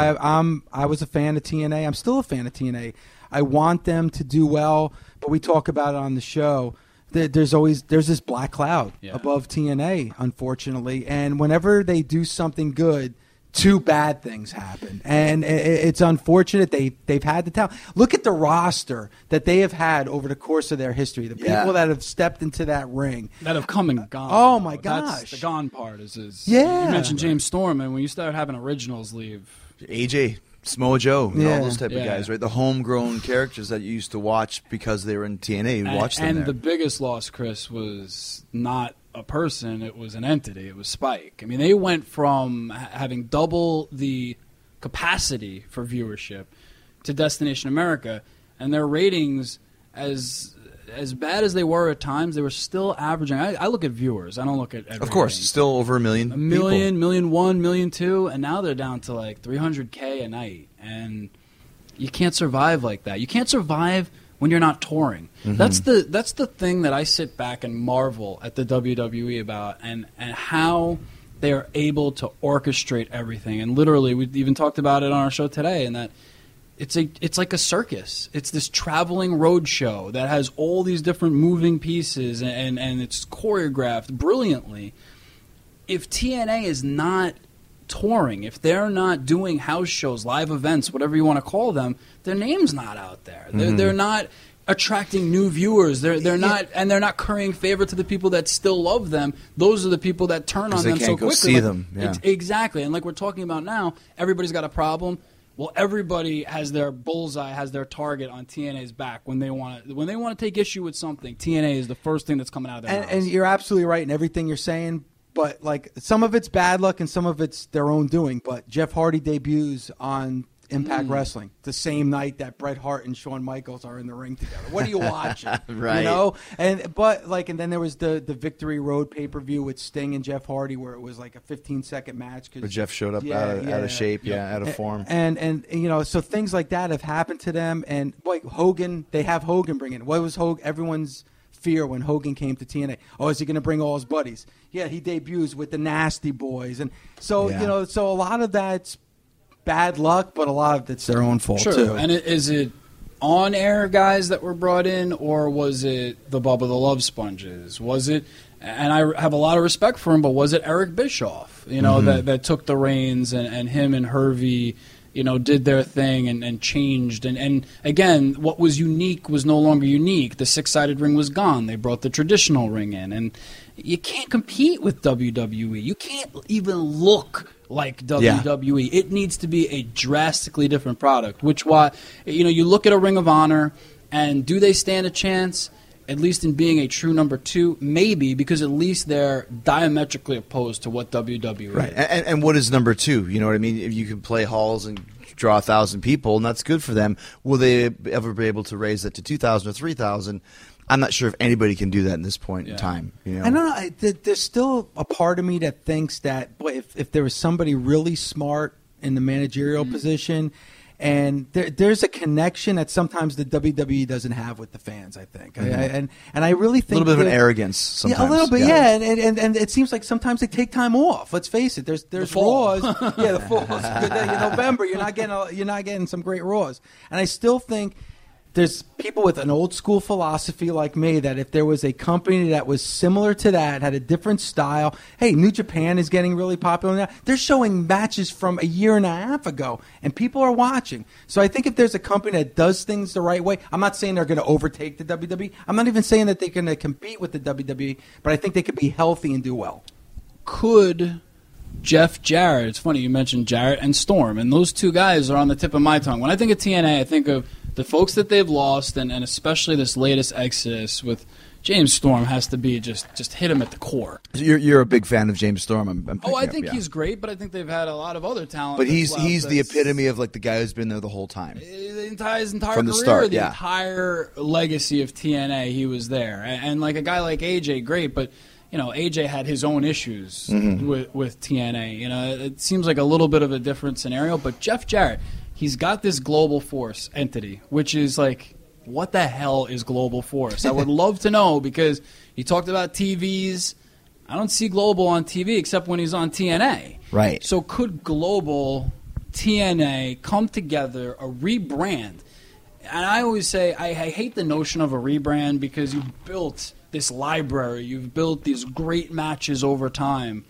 I was a fan of TNA. I'm still a fan of TNA. I want them to do well, but we talk about it on the show. There's this black cloud above TNA, unfortunately. And whenever they do something good, 2 bad things happen, and it's unfortunate. They've had the talent. Look at the roster that they have had over the course of their history. The people that have stepped into that ring, that have come and gone. Oh my gosh, that's the gone part is you mentioned James Storm, and when you start having originals leave, AJ, Samoa Joe, all those type of guys, right? The homegrown characters that you used to watch because they were in TNA. You watched them there. The biggest loss, Chris, was not a person, it was an entity. It was Spike. I mean, they went from having double the capacity for viewership to Destination America, and their ratings, as bad as they were at times, they were still averaging. I look at viewers. I don't look at of course, ratings. still over 1 million. 1 million, 1,100,000, 1,200,000, and now they're down to like 300K a night, and you can't survive like that. You can't survive when you're not touring. Mm-hmm. That's the thing that I sit back and marvel at the WWE about, and how they are able to orchestrate everything. And literally, we even talked about it on our show today, and that it's like a circus. It's this traveling road show that has all these different moving pieces, and it's choreographed brilliantly. If TNA is not touring, if they're not doing house shows, live events, whatever you want to call them, their name's not out there. They're not attracting new viewers. They're not, and they're not currying favor to the people that still love them. Those are the people that turn on them so quickly. Go see them. Yeah. Exactly. And like we're talking about now, everybody's got a problem. Well, everybody has their bullseye, has their target on TNA's back when they want to take issue with something. TNA is the first thing that's coming out of their mouths. And you're absolutely right in everything you're saying. But like some of it's bad luck and some of it's their own doing. But Jeff Hardy debuts on Impact Wrestling the same night that Bret Hart and Shawn Michaels are in the ring together. What are you watching? Right. And then there was the Victory Road pay-per-view with Sting and Jeff Hardy where it was like a 15-second match. Where Jeff showed up out of shape, out of form. And so things like that have happened to them. And like Hogan, they have Hogan bring in. What was Hogan? Everyone's fear when Hogan came to TNA. Oh, is he going to bring all his buddies? Yeah, he debuts with the Nasty Boys. And so, so a lot of that's bad luck, but a lot of it's their own fault, too. And is it on-air guys that were brought in, or was it the Bubba the Love Sponges? Was it, and I have a lot of respect for him, but was it Eric Bischoff, that took the reins, and him and Hervey, did their thing and changed. And again, what was unique was no longer unique. The six-sided ring was gone. They brought the traditional ring in. And you can't compete with WWE. You can't even look like WWE. It needs to be a drastically different product, which why, you look at a Ring of Honor, and do they stand a chance? At least in being a true number 2, maybe, because at least they're diametrically opposed to what WWE right. is. And what is number 2? You know what I mean? If you can play halls and draw 1,000 people, and that's good for them, will they ever be able to raise that to 2,000 or 3,000? I'm not sure if anybody can do that in this point in time. I don't know. There's still a part of me that thinks that, boy, if there was somebody really smart in the managerial position, and there's a connection that sometimes the WWE doesn't have with the fans, I think. And I really think a little bit of an arrogance sometimes. Yeah, a little bit, and it seems like sometimes they take time off. Let's face it. There's Raws. The fall. In November, you're not getting some great Raws. And I still think there's people with an old school philosophy like me that if there was a company that was similar to that, had a different style. Hey, New Japan is getting really popular now. They're showing matches from a year and a half ago, and people are watching. So I think if there's a company that does things the right way, I'm not saying they're going to overtake the WWE. I'm not even saying that they're going to compete with the WWE, but I think they could be healthy and do well. Could Jeff Jarrett, it's funny you mentioned Jarrett and Storm, and those two guys are on the tip of my tongue. When I think of TNA, I think of the folks that they've lost, and especially this latest exodus with James Storm has to be just hit him at the core. You're a big fan of James Storm. I think he's great, but I think they've had a lot of other talent. But he's the epitome of like the guy who's been there the whole time. His entire from the career, start, the entire legacy of TNA, he was there. And like a guy like AJ, great, but AJ had his own issues with TNA. It seems like a little bit of a different scenario, but Jeff Jarrett, he's got this Global Force entity, which is like, what the hell is Global Force? I would love to know, because he talked about TVs. I don't see Global on TV except when he's on TNA. Right. So could Global, TNA come together, a rebrand? And I always say I hate the notion of a rebrand, because you've built this library. You've built these great matches over time.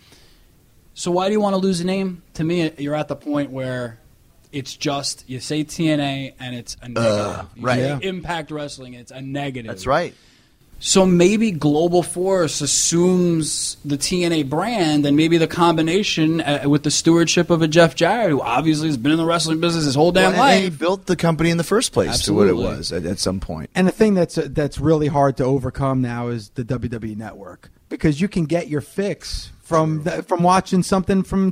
So why do you want to lose a name? To me, you're at the point where it's just, you say TNA and it's a negative. Right. You say Impact Wrestling, it's a negative. That's right. So maybe Global Force assumes the TNA brand, and maybe the combination with the stewardship of a Jeff Jarrett, who obviously has been in the wrestling business his whole damn life. And he built the company in the first place. Absolutely. To what it was at some point. And the thing that's really hard to overcome now is the WWE Network, because you can get your fix from watching something from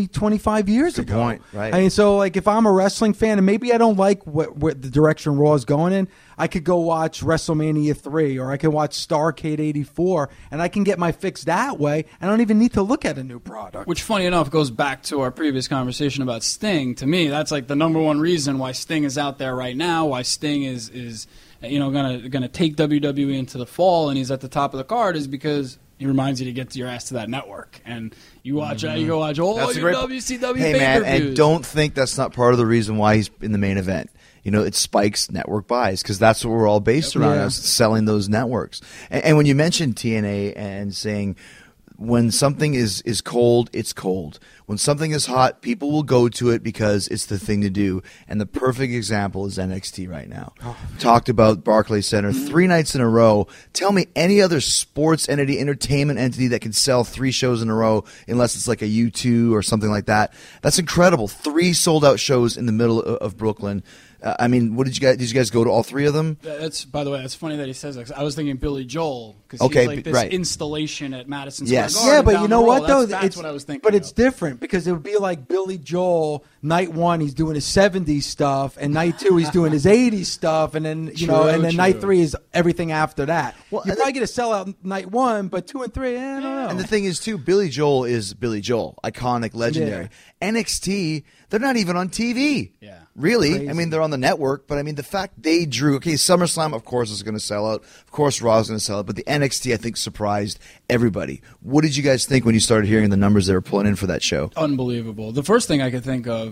25 years ago. Good point, right. I mean, so like if I'm a wrestling fan and maybe I don't like what the direction Raw is going in, I could go watch WrestleMania 3, or I can watch Starrcade 84, and I can get my fix that way. I don't even need to look at a new product. Which, funny enough, goes back to our previous conversation about Sting. To me, that's like the number one reason why Sting is out there right now, why Sting is gonna take WWE into the fall, and he's at the top of the card, is because he reminds you to get your ass to that network, and you watch. You go watch all your WCW Hey pay-per-views. man, and don't think that's not part of the reason why he's in the main event. It spikes network buys, because that's what we're all based around, us selling those networks. And when you mentioned TNA and saying, when something is cold, it's cold. When something is hot, people will go to it because it's the thing to do. And the perfect example is NXT right now. Talked about Barclays Center 3 nights in a row. Tell me any other sports entity, entertainment entity that can sell 3 shows in a row, unless it's like a U2 or something like that. That's incredible. 3 sold-out shows in the middle of Brooklyn. I mean, what did you guys go to all 3 of them? By the way, that's funny that he says that. I was thinking Billy Joel, because he's like this installation at Madison Square Garden. Yeah, but you know what though? That's what I was thinking. But it's different, because it would be like Billy Joel. Night 1, he's doing his 70s stuff, and night 2, he's doing his 80s stuff, and then night 3 is everything after that. Well, you probably get a sellout night 1, but 2 and 3, I don't know. And the thing is too, Billy Joel is Billy Joel, iconic, legendary. Yeah. NXT, they're not even on TV. Yeah. Really? Crazy. I mean, they're on the network, but I mean, the fact they drew, SummerSlam, of course, is going to sell out. Of course, Raw is going to sell out, but the NXT, I think, surprised everybody. What did you guys think when you started hearing the numbers they were pulling in for that show? Unbelievable. The first thing I could think of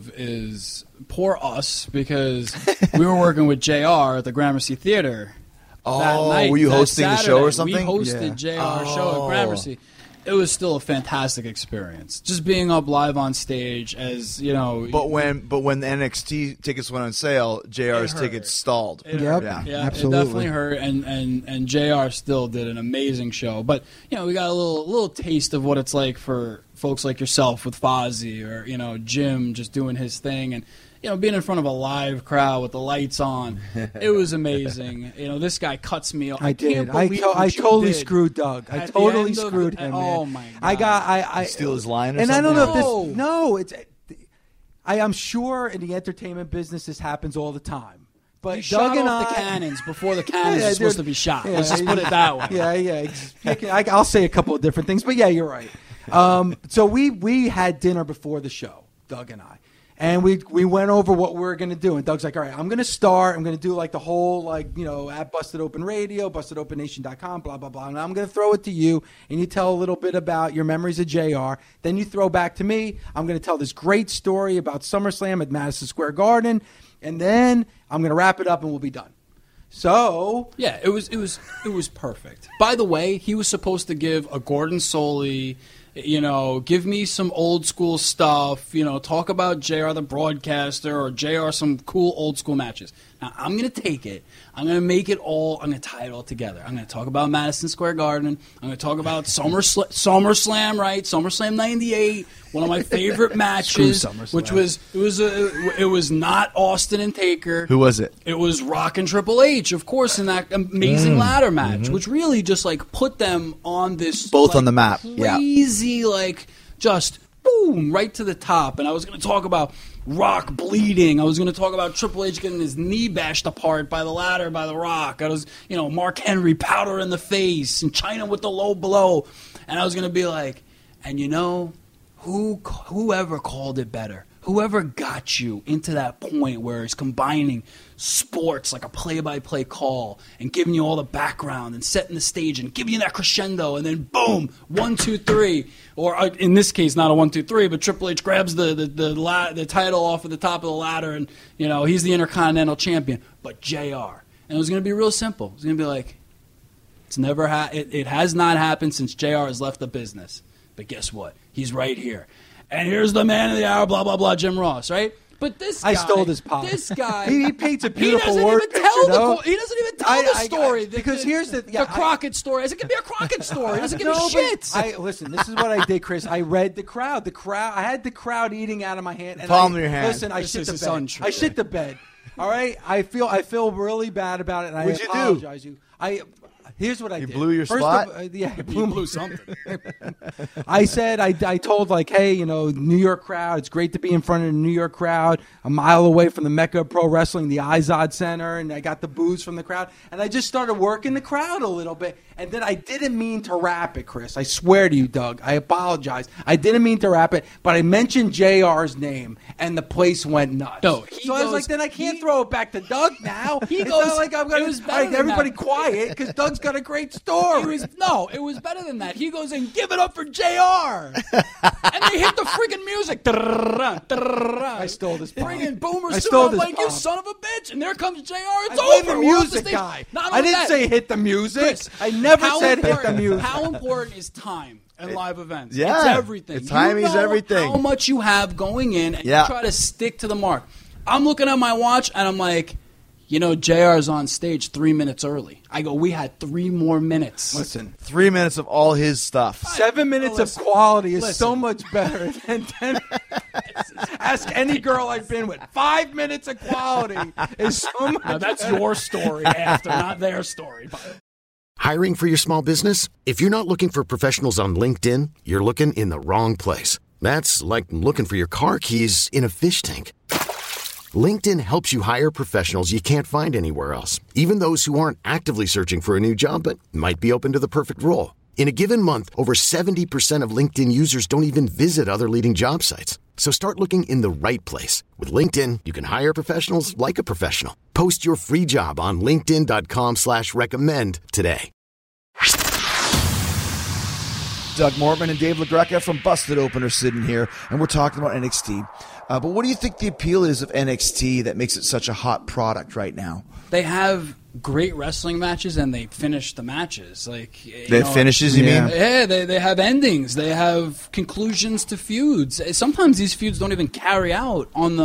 of is poor us because we were working with JR at the Gramercy Theater. That night, were you that hosting the show or something? We hosted JR's show at Gramercy. It was still a fantastic experience. Just being up live on stage as, you know. But when the NXT tickets went on sale, JR's tickets stalled. It Yep. hurt. Yeah, absolutely. it definitely hurt, and JR still did an amazing show. But, you know, we got a little taste of what it's like for folks like yourself with Fozzy or, you know, Jim just doing his thing. And, you know, being in front of a live crowd with the lights on, it was amazing. You know, this guy cuts me off. I did. Can't I believe what you totally did. screwed Doug. I At the totally end of screwed it. him. Oh, man. my God. I Steal his line or and something? I don't know if No. no. It's. I am sure in the entertainment business this happens all the time. But You Doug shot and off I, the cannons before the cannons Yeah, are supposed dude. to be shot. Yeah, Let's just put it that way. Yeah. I'll say a couple of different things, but yeah, you're right. So we had dinner before the show, Doug and I. And we went over what we were going to do. And Doug's like, all right, I'm going to start. I'm going to do like the whole, like, you know, at Busted Open Radio, BustedOpenNation.com, blah, blah, blah. And I'm going to throw it to you. And you tell a little bit about your memories of JR. Then you throw back to me. I'm going to tell this great story about SummerSlam at Madison Square Garden. And then I'm going to wrap it up and we'll be done. So Yeah, it was perfect. By the way, he was supposed to give a Gordon Soley, you know, give me some old school stuff, you know, talk about JR the broadcaster or JR some cool old school matches. Now, I'm going to take it. I'm going to make it all, I'm going to tie it all together. I'm going to talk about Madison Square Garden. I'm going to talk about SummerSlam, right? SummerSlam 98, one of my favorite matches, which was, it was not Austin and Taker. Who was it? It was Rock and Triple H, of course, in that amazing ladder match, which really just like put them on this Both like, on the map. Yeah. crazy, like just boom, right to the top. And I was going to talk about Rock bleeding. I was going to talk about Triple H getting his knee bashed apart by the ladder by the Rock. I was, you know, Mark Henry powder in the face and China with the low blow. And I was going to be like, and you know, whoever called it better, whoever got you into that point where it's combining sports like a play-by-play call and giving you all the background and setting the stage and giving you that crescendo and then boom, 1, 2, 3, or in this case not a 1, 2, 3, but Triple H grabs the title off of the top of the ladder and you know he's the Intercontinental Champion, but JR, and it was going to be real simple. It was going to be like it's never it has not happened since JR has left the business, but guess what? He's right here. And here's the man of the hour, blah, blah, blah, Jim Ross, right? But this guy... I stole this pop. This guy... he paints a beautiful he word doesn't even tell picture, he doesn't even tell the story. Because here's the... the Crockett story. It could be a Crockett story. It doesn't give a but shit. Listen, this is what I did, Chris. I read the crowd. I had the crowd eating out of my hand. And Palm of your hand. Listen, I This shit is the his bed. untrue. I shit the bed. All right? I feel really bad about it, and What'd you I do? apologize you. Here's what I did. blew your First spot? Yeah, I You blew blew something. I said, I told, like, hey, you know, New York crowd, it's great to be in front of the New York crowd, a mile away from the Mecca of Pro Wrestling, the Izod Center, and I got the boos from the crowd. And I just started working the crowd a little bit. And then I didn't mean to rap it, Chris. I swear to you, Doug. I apologize. I didn't mean to rap it, but I mentioned JR's name, and the place went nuts. No, so I was like, then I can't throw it back to Doug now. It's goes- not like I'm going it was to better than everybody that. quiet, because Doug's got a great story. It was better than that. He goes and give it up for JR. And they hit the freaking music. I stole this pop. Friggin' Boomer I suit stole up this like, you pop. son of a bitch. And there comes JR. It's I blame over. the We're off music stage. guy. Not I only didn't that, say hit the music. Chris, I never how said hit the important- music. How important is time in live events? Yeah. It's everything. The timing's you know everything. How much you have going in, and Yeah. you try to stick to the mark. I'm looking at my watch, and I'm like, you know, JR's on stage 3 minutes early. I go, we had 3 more minutes. Listen, 3 minutes of all his stuff. 7 minutes of quality is so much better than 10. Ask any girl I've been with. 5 minutes of quality is so much Now, that's better. your story after, not their story. Hiring for your small business? If you're not looking for professionals on LinkedIn, you're looking in the wrong place. That's like looking for your car keys in a fish tank. LinkedIn helps you hire professionals you can't find anywhere else, even those who aren't actively searching for a new job but might be open to the perfect role. In a given month, over 70% of LinkedIn users don't even visit other leading job sites. So start looking in the right place. With LinkedIn, you can hire professionals like a professional. Post your free job on linkedin.com/recommend today. Doug Mortman and Dave LaGreca from Busted Open are sitting here, and we're talking about NXT. But what do you think the appeal is of NXT that makes it such a hot product right now? They have great wrestling matches, and they finish the matches. Like finishes, you mean? Yeah, they have endings. They have conclusions to feuds. Sometimes these feuds don't even carry out on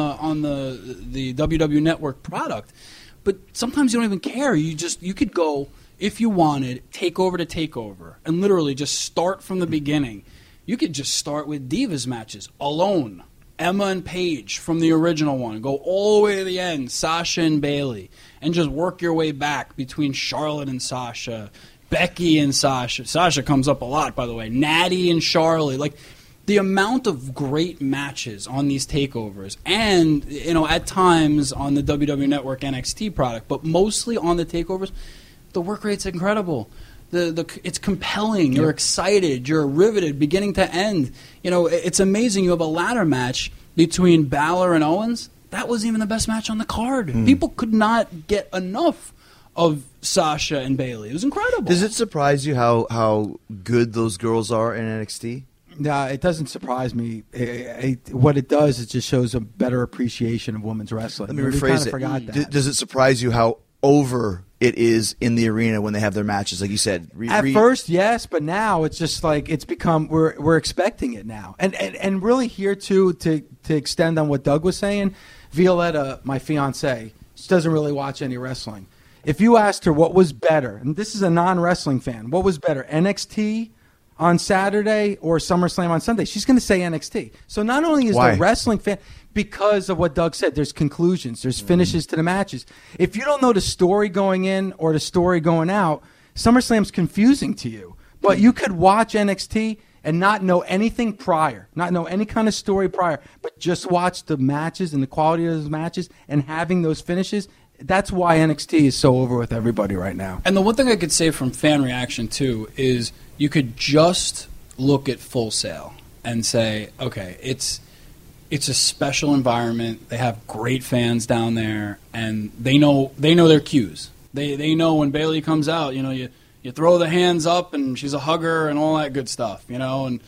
the WWE Network product. But sometimes you don't even care. You could go, if you wanted, takeover to takeover, and literally just start from the beginning. You could just start with Divas matches alone. Emma and Paige from the original one. Go all the way to the end, Sasha and Bayley, and just work your way back between Charlotte and Sasha, Becky and Sasha. Sasha comes up a lot, by the way. Natty and Charlotte. Like, the amount of great matches on these takeovers, and at times on the WWE Network NXT product, but mostly on the takeovers, the work rate's incredible. It's compelling. You're excited. You're riveted, beginning to end. It's amazing. You have a ladder match between Balor and Owens. That was even the best match on the card. People could not get enough of Sasha and Bayley. It was incredible. Does it surprise you how good those girls are in NXT? No, it doesn't surprise me. What it does is just shows a better appreciation of women's wrestling. Let me rephrase it. Forgot that. Does it surprise you how over it is in the arena when they have their matches, like you said? At first, yes, but now it's just like it's become we're expecting it now, and really here too to extend on what Doug was saying. Violetta, my fiance, she doesn't really watch any wrestling. If you asked her what was better, and this is a non-wrestling fan, what was better, NXT on Saturday or SummerSlam on Sunday, she's going to say NXT. So not only is the wrestling fan, because of what Doug said, there's conclusions, there's finishes to the matches. If you don't know the story going in or the story going out, SummerSlam's confusing to you. But you could watch NXT and not know anything prior, not know any kind of story prior, but just watch the matches and the quality of those matches and having those finishes. That's why NXT is so over with everybody right now. And the one thing I could say from fan reaction, too, is you could just look at Full Sail and say, okay, it's a special environment. They have great fans down there, and they know their cues. They know when Bayley comes out, you throw the hands up, and she's a hugger and all that good stuff, And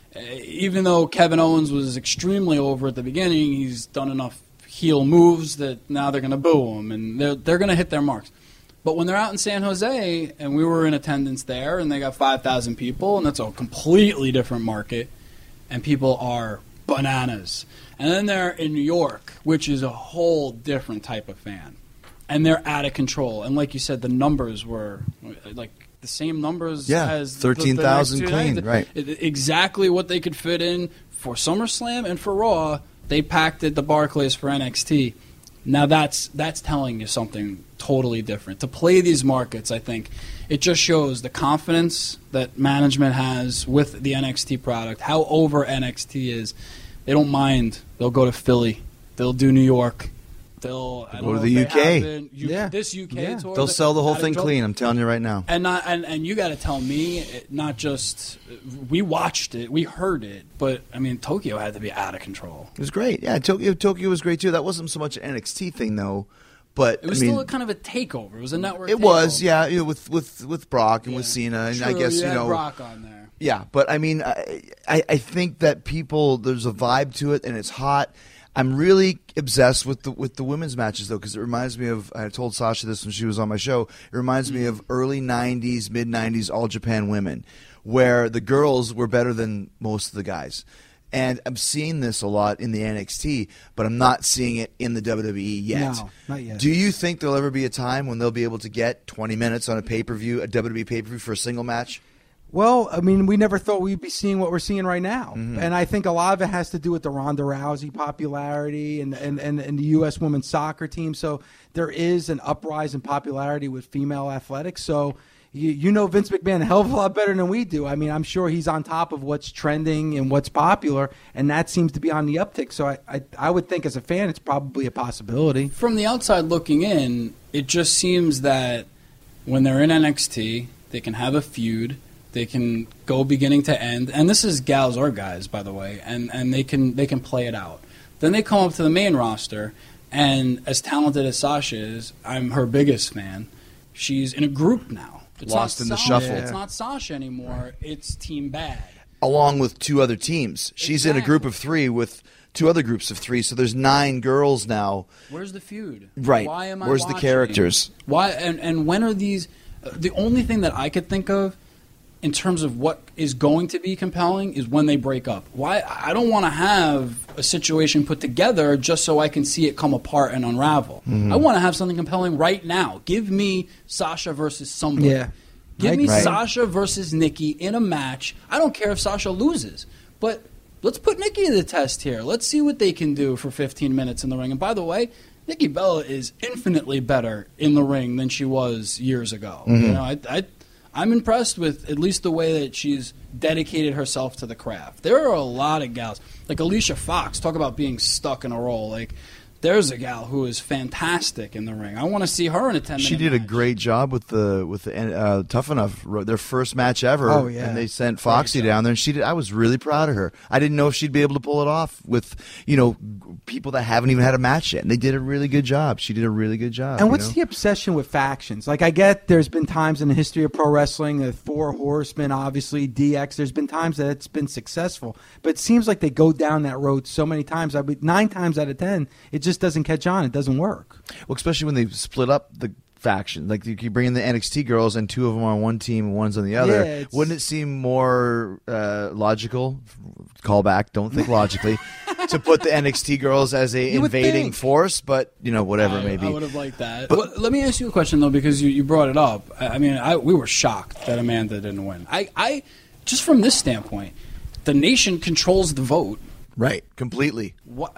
even though Kevin Owens was extremely over at the beginning, he's done enough heel moves that now they're going to boo him, and they're going to hit their marks. But when they're out in San Jose, and we were in attendance there, and they got 5,000 people, and that's a completely different market, and people are bananas. And then they're in New York, which is a whole different type of fan, and they're out of control. And like you said, the numbers were like the same numbers as 13,000 clean, right? Exactly what they could fit in for SummerSlam and for Raw. They packed at the Barclays for NXT. Now that's telling you something totally different. To play these markets, I think it just shows the confidence that management has with the NXT product, how over NXT is. They don't mind. They'll go to Philly. They'll do New York. They'll go to the UK. This UK tour. They'll sell the whole thing clean. I'm telling you right now. And you got to tell me, not just we watched it, we heard it, but I mean Tokyo had to be out of control. It was great. Yeah, Tokyo was great too. That wasn't so much an NXT thing though, but it was still a kind of a takeover. It was a network. It takeover. Was, yeah, with Brock and with Cena, and True, I guess you had Brock on there. Yeah, but I mean, I think that there's a vibe to it, and it's hot. I'm really obsessed with the women's matches, though, because it reminds me of, I told Sasha this when she was on my show, it reminds me of early 90s, mid-90s All Japan women, where the girls were better than most of the guys. And I'm seeing this a lot in the NXT, but I'm not seeing it in the WWE yet. No, not yet. Do you think there'll ever be a time when they'll be able to get 20 minutes on a pay-per-view, a WWE pay-per-view for a single match? Well, I mean, we never thought we'd be seeing what we're seeing right now. Mm-hmm. And I think a lot of it has to do with the Ronda Rousey popularity and the U.S. women's soccer team. So there is an uprise in popularity with female athletics. So you know Vince McMahon a hell of a lot better than we do. I mean, I'm sure he's on top of what's trending and what's popular, and that seems to be on the uptick. So I would think as a fan it's probably a possibility. From the outside looking in, it just seems that when they're in NXT, they can have a feud. They can go beginning to end, and this is gals or guys, by the way, and they can play it out. Then they come up to the main roster, and as talented as Sasha is, I'm her biggest fan. She's in a group now. It's lost in the Sasha. shuffle. It's not Sasha anymore. It's Team Bad. Along with two other teams. She's in a group of three with two other groups of 3. So there's 9 girls now. Where's the feud? Right. Why am I Where's watching? the characters? Why and when are these? The only thing that I could think of in terms of what is going to be compelling is when they break up. Why? I don't want to have a situation put together just so I can see it come apart and unravel. I want to have something compelling right now. Give me Sasha versus somebody. Yeah. Give me Right. Sasha versus Nikki in a match. I don't care if Sasha loses, but let's put Nikki to the test here. Let's see what they can do for 15 minutes in the ring. And by the way, Nikki Bella is infinitely better in the ring than she was years ago. You know, I'm impressed with at least the way that she's dedicated herself to the craft. There are a lot of gals, like Alicia Fox, talk about being stuck in a role. Like, there's a gal who is fantastic in the ring. I want to see her in a 10-minute She did a match. great job with the Tough Enough, their first match ever. Oh, yeah. And they sent Foxy down there, and she did. I was really proud of her. I didn't know if she'd be able to pull it off with, people that haven't even had a match yet. And they did a really good job. She did a really good job. And what's the obsession with factions? Like, I get there's been times in the history of pro wrestling, the 4 Horsemen, obviously, DX, there's been times that it's been successful. But it seems like they go down that road so many times. 9 times out of 10, it just doesn't catch on. It doesn't work. Well, especially when they split up the faction. Like, you bring in the NXT girls and 2 of them on one team and one's on the other. Yeah, Wouldn't it seem more logical? Call back, don't think logically. To put the NXT girls as a You would invading think. force, but, whatever it may be. I would have liked that. Well, let me ask you a question, though, because you brought it up. I mean, we were shocked that Amanda didn't win. I just from this standpoint, the nation controls the vote. Right, completely.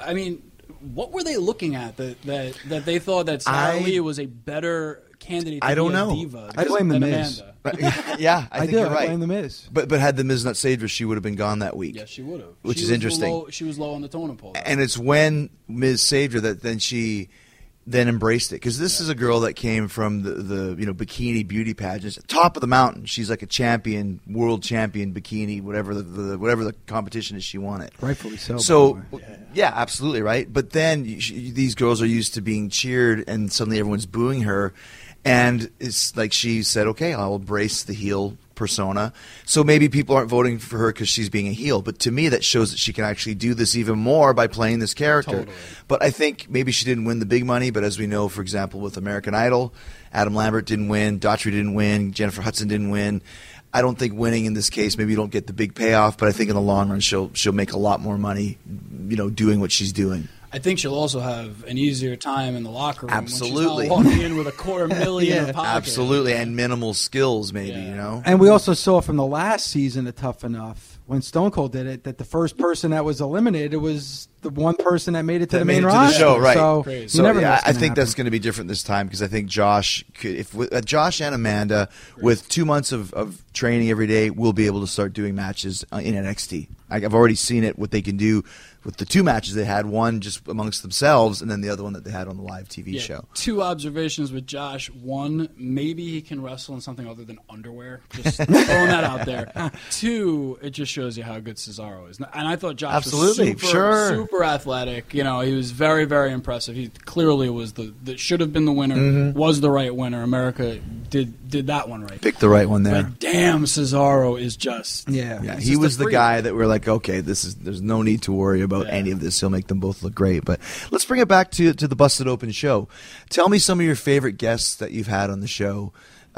What were they looking at that they thought that Sarah Lee was a better candidate to I don't be a know. diva I blame than The Miz. Amanda? Yeah, I think do. you're right. I blame The Miz. But had The Miz not saved her, she would have been gone that week. Yes, she would have. Which is interesting. She was low on the totem pole. And it's when Miz saved her that then she then embraced it. Because this is a girl that came from the bikini beauty pageants, top of the mountain. She's like a champion, world champion bikini, whatever the competition is she won it. Rightfully so. So, by the way. yeah, absolutely right. But then these girls are used to being cheered, and suddenly everyone's booing her. And it's like she said, okay, I'll embrace the heel persona. So maybe people aren't voting for her because she's being a heel. But to me, that shows that she can actually do this even more by playing this character. Totally. But I think maybe she didn't win the big money. But as we know, for example, with American Idol, Adam Lambert didn't win, Daughtry didn't win, Jennifer Hudson didn't win. I don't think winning in this case, maybe you don't get the big payoff, but I think in the long run she'll make a lot more money, doing what she's doing. I think she'll also have an easier time in the locker room. Absolutely. When she's not walking in with $250,000 in her pocket. Absolutely, and minimal skills, maybe, Yeah. And we also saw from the last season of Tough Enough, when Stone Cold did it, that the first person that was eliminated was the one person that made it to That the made main it to the roster. show, right. So, Crazy. you So never know yeah, what's I gonna think happen. that's going to be different this time because I think Josh could, Josh and Amanda with 2 months of training every day will be able to start doing matches in NXT. I've already seen it, what they can do with the 2 matches they had, one just amongst themselves and then the other one that they had on the live TV show. 2 observations with Josh. 1, maybe he can wrestle in something other than underwear. Just throwing that out there. 2, it just shows you how good Cesaro is. And I thought Josh Absolutely, was sure. super athletic. He was very, very impressive. He clearly was that should have been the winner, was the right winner. America did that one right. Pick the right one there. But damn, Cesaro is just... Yeah. Yeah, he's he just was a the freak. guy that we're like, okay, there's no need to worry about any of this. He'll make them both look great. But let's bring it back to the Busted Open show. Tell me some of your favorite guests that you've had on the show,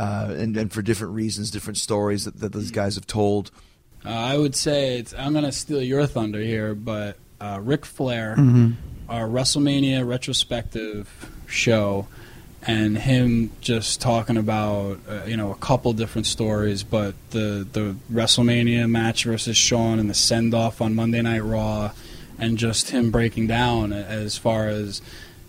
and for different reasons, different stories that those guys have told. I would say I'm going to steal your thunder here, but Ric Flair, our WrestleMania retrospective show, and him just talking about a couple different stories, but the WrestleMania match versus Shawn and the send off on Monday Night Raw, and just him breaking down as far as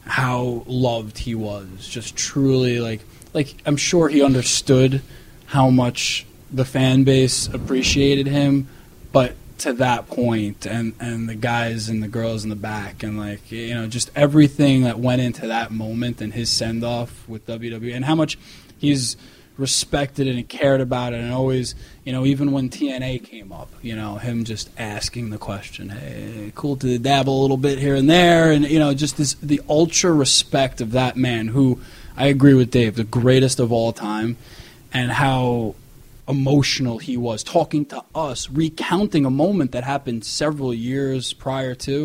how loved he was, just truly like I'm sure he understood how much the fan base appreciated him, but to that point, and the guys and the girls in the back, and just everything that went into that moment and his send off with WWE, and how much he's respected and cared about it, and always, even when TNA came up, him just asking the question, hey, cool to dabble a little bit here and there, and just the ultra respect of that man, who I agree with Dave, the greatest of all time, and how emotional he was talking to us, recounting a moment that happened several years prior to,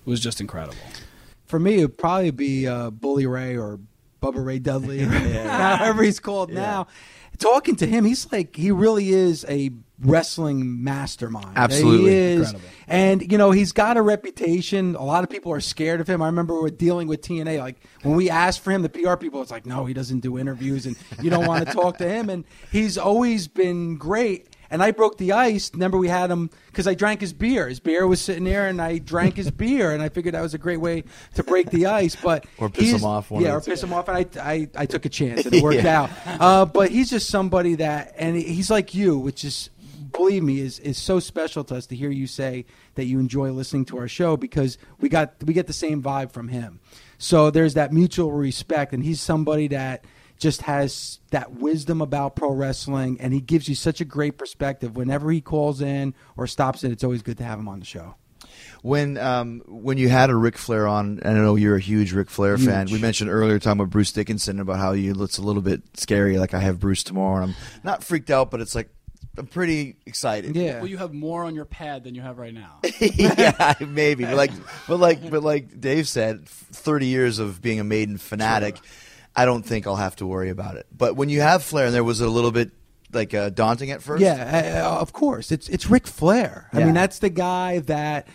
was just incredible. For me, it would probably be Bully Ray or Bubba Ray Dudley, or however he's called now. Talking to him, he really is a wrestling mastermind. Absolutely. He is. Incredible. And, he's got a reputation. A lot of people are scared of him. I remember we're dealing with TNA. Like, when we asked for him, the PR people, it's like, no, he doesn't do interviews, and you don't want to talk to him. And he's always been great. And I broke the ice. Remember, we had him because I drank his beer. His beer was sitting there, and I drank his beer, and I figured that was a great way to break the ice. But or piss him off. Or piss him off. And I took a chance, and it worked out. But he's just somebody that, and he's like you, which is, believe me, is so special to us to hear you say that you enjoy listening to our show, because we get the same vibe from him. So there's that mutual respect, and he's somebody that just has that wisdom about pro wrestling, and he gives you such a great perspective. Whenever he calls in or stops in, it's always good to have him on the show. When you had a Ric Flair on, and I know you're a huge Ric Flair fan. We mentioned earlier talking about Bruce Dickinson, about how it's a little bit scary. Like, I have Bruce tomorrow, and I'm not freaked out, but it's like I'm pretty excited. Yeah. Well, you have more on your pad than you have right now. Yeah, maybe. But like Dave said, 30 years of being a Maiden fanatic. Sure. I don't think I'll have to worry about it. But when you have Flair, and there was a little bit daunting at first. Yeah, of course. It's Ric Flair. I mean, that's the guy that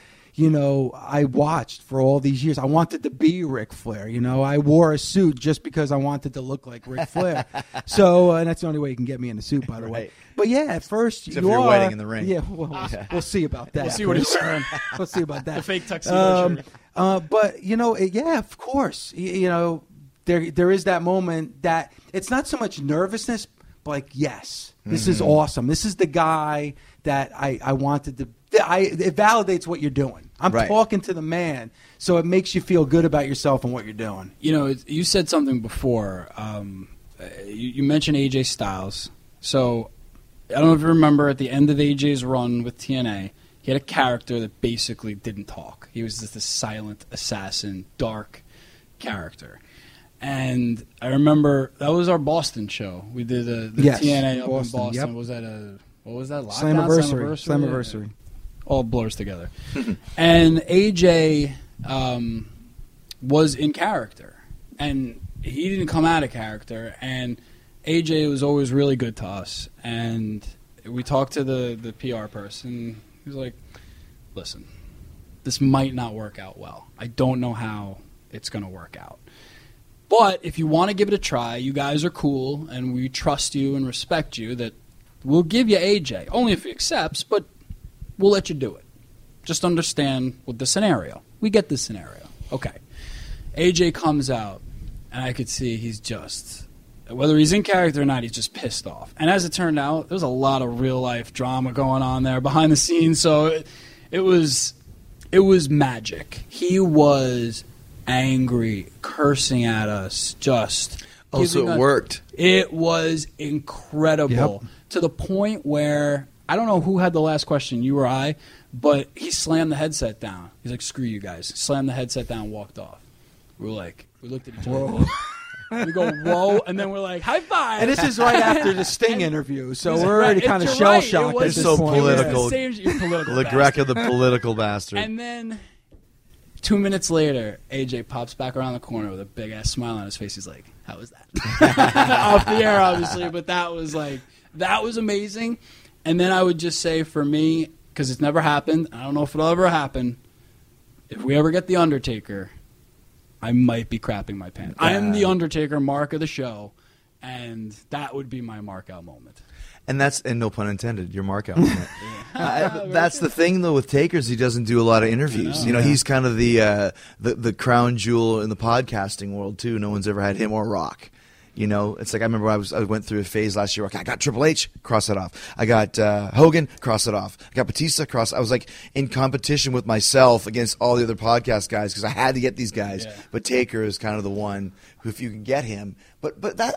I watched for all these years. I wanted to be Ric Flair. I wore a suit just because I wanted to look like Ric Flair. So, and that's the only way you can get me in a suit, by the way. But yeah, at first except for your wedding in the ring. Yeah, we'll see about that. We'll see what he's wearing. We'll see about that. The fake tuxedo shirt. But of course, There is that moment that it's not so much nervousness, but like, yes, this is awesome. This is the guy that I wanted to. It validates what you're doing. I'm talking to the man, so it makes you feel good about yourself and what you're doing. You said something before. You mentioned AJ Styles. So I don't know if you remember, at the end of AJ's run with TNA, he had a character that basically didn't talk. He was just this silent assassin, dark character. And I remember that was our Boston show. We did the TNA up in Boston. Yep. What was that? Slammiversary. All blurs together. And AJ was in character. And he didn't come out of character. And AJ was always really good to us. And we talked to the PR person. He was like, listen, this might not work out well. I don't know how it's going to work out. But if you want to give it a try, you guys are cool, and we trust you and respect you, that we'll give you AJ. Only if he accepts, but we'll let you do it. Just understand with the scenario. We get the scenario. Okay. AJ comes out, and I could see he's just, whether he's in character or not, he's just pissed off. And as it turned out, there was a lot of real-life drama going on there behind the scenes, so it was magic. He was angry, cursing at us, just. Also, it worked. It was incredible. Yep. To the point where, I don't know who had the last question, you or I, but he slammed the headset down. He's like, screw you guys. Slammed the headset down and walked off. We looked at each other. We go, whoa, and then we're like, high five. And this is right after the Sting interview, so we're already kind of shell-shocked at this so point. Political. You're political. LaGreca, the political bastard. And then 2 minutes later, AJ pops back around the corner with a big-ass smile on his face. He's like, how was that? Off the air, obviously, but that was amazing. And then I would just say, for me, because it's never happened, I don't know if it'll ever happen, if we ever get The Undertaker, I might be crapping my pants. I am The Undertaker, mark of the show, and that would be my mark-out moment. And no pun intended, your mark-out moment. That's the thing, though, with Taker's, he doesn't do a lot of interviews. He's kind of the crown jewel in the podcasting world, too. No one's ever had him or Rock. It's like, I remember I went through a phase last year. I got Triple H, cross it off. I got Hogan, cross it off. I got Batista, cross. I was like in competition with myself against all the other podcast guys because I had to get these guys. Yeah. But Taker is kind of the one who, if you can get him, but that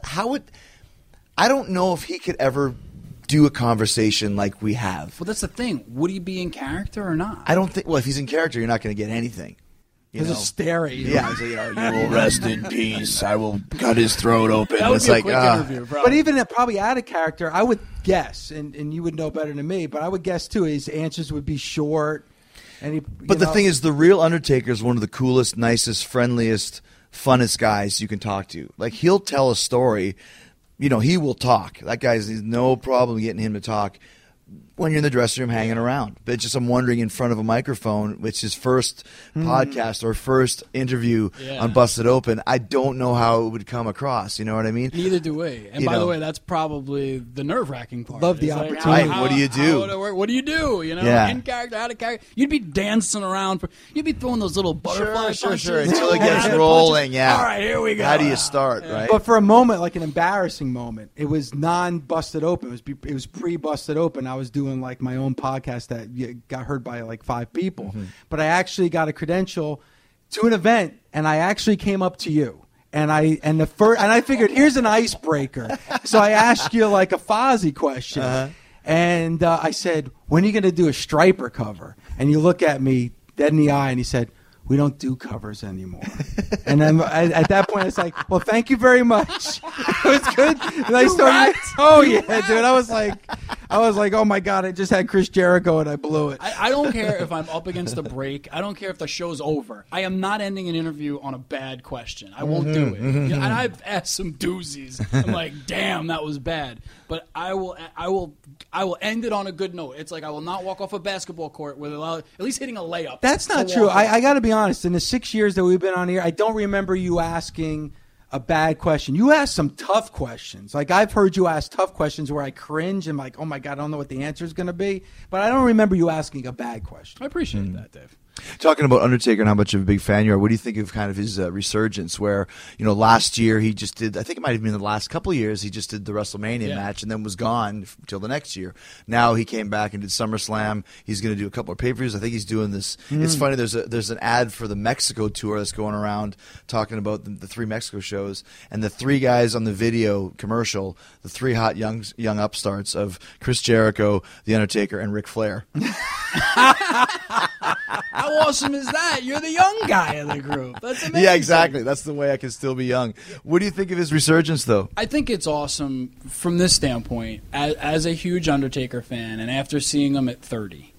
I don't know if he could ever do a conversation like we have. Well, that's the thing. Would he be in character or not? I don't think. Well, if he's in character, you're not going to get anything. He's a stare at you. Yeah, you will rest in peace. I will cut his throat open. That would be a quick interview, probably. But even probably out of character, I would guess, and you would know better than me, but I would guess too, his answers would be short. And But the thing is, the real Undertaker is one of the coolest, nicest, friendliest, funnest guys you can talk to. Like, he'll tell a story. You know, he will talk. That guy's no problem getting him to talk when you're in the dressing room hanging around. But it's just, I'm wondering, in front of a microphone, it's his first podcast or first interview on Busted Open, I don't know how it would come across. You know what I mean? Neither do we. And by the way, that's probably the nerve-wracking part. Love the It's like, opportunity. Right, what do you do? What do you do? You know, Yeah. in character, out of character. You'd be dancing around. You'd be throwing those little butterfly punches. Until it gets rabbit rolling, punches. yeah. All right, here we go. How do you start, right? But for a moment, like an embarrassing moment, it was non-Busted Open. It was pre-Busted Open. I was doing like my own podcast that got heard by like 5 people. But I actually got a credential to an event, and I actually came up to you. And I figured, here's an icebreaker. So I asked you like a Fozzy question. And I said, when are you going to do a Striper cover? And you look at me dead in the eye, and he said, we don't do covers anymore. And then at that point, it's like, well, thank you very much. It was good. And I started, dude. I was like, oh my God, I just had Chris Jericho and I blew it. I don't care if I'm up against a break. I don't care if the show's over. I am not ending an interview on a bad question. I won't do it. You know, and I've asked some doozies. I'm like, damn, that was bad. But I will end it on a good note. It's like I will not walk off a basketball court with at least hitting a layup. That's not true. I got to be honest. In the 6 years that we've been on here, I don't remember you asking a bad question. You asked some tough questions. Like, I've heard you ask tough questions where I cringe and like, oh my God, I don't know what the answer is going to be. But I don't remember you asking a bad question. I appreciate that, Dave. Talking about Undertaker and how much of a big fan you are, what do you think of kind of his resurgence where, you know, last year he just did, I think it might have been the last couple of years, he just did the WrestleMania match and then was gone until the next year. Now he came back and did SummerSlam. He's going to do a couple of pay-per-views. I think he's doing this. It's funny, there's an ad for the Mexico tour that's going around talking about the 3 Mexico shows, and the 3 guys on the video commercial, the 3 hot young upstarts of Chris Jericho, The Undertaker, and Ric Flair. How awesome is that? You're the young guy in the group. That's amazing. Yeah, exactly. That's the way I can still be young. What do you think of his resurgence, though? I think it's awesome from this standpoint. As a huge Undertaker fan, and after seeing him at 30,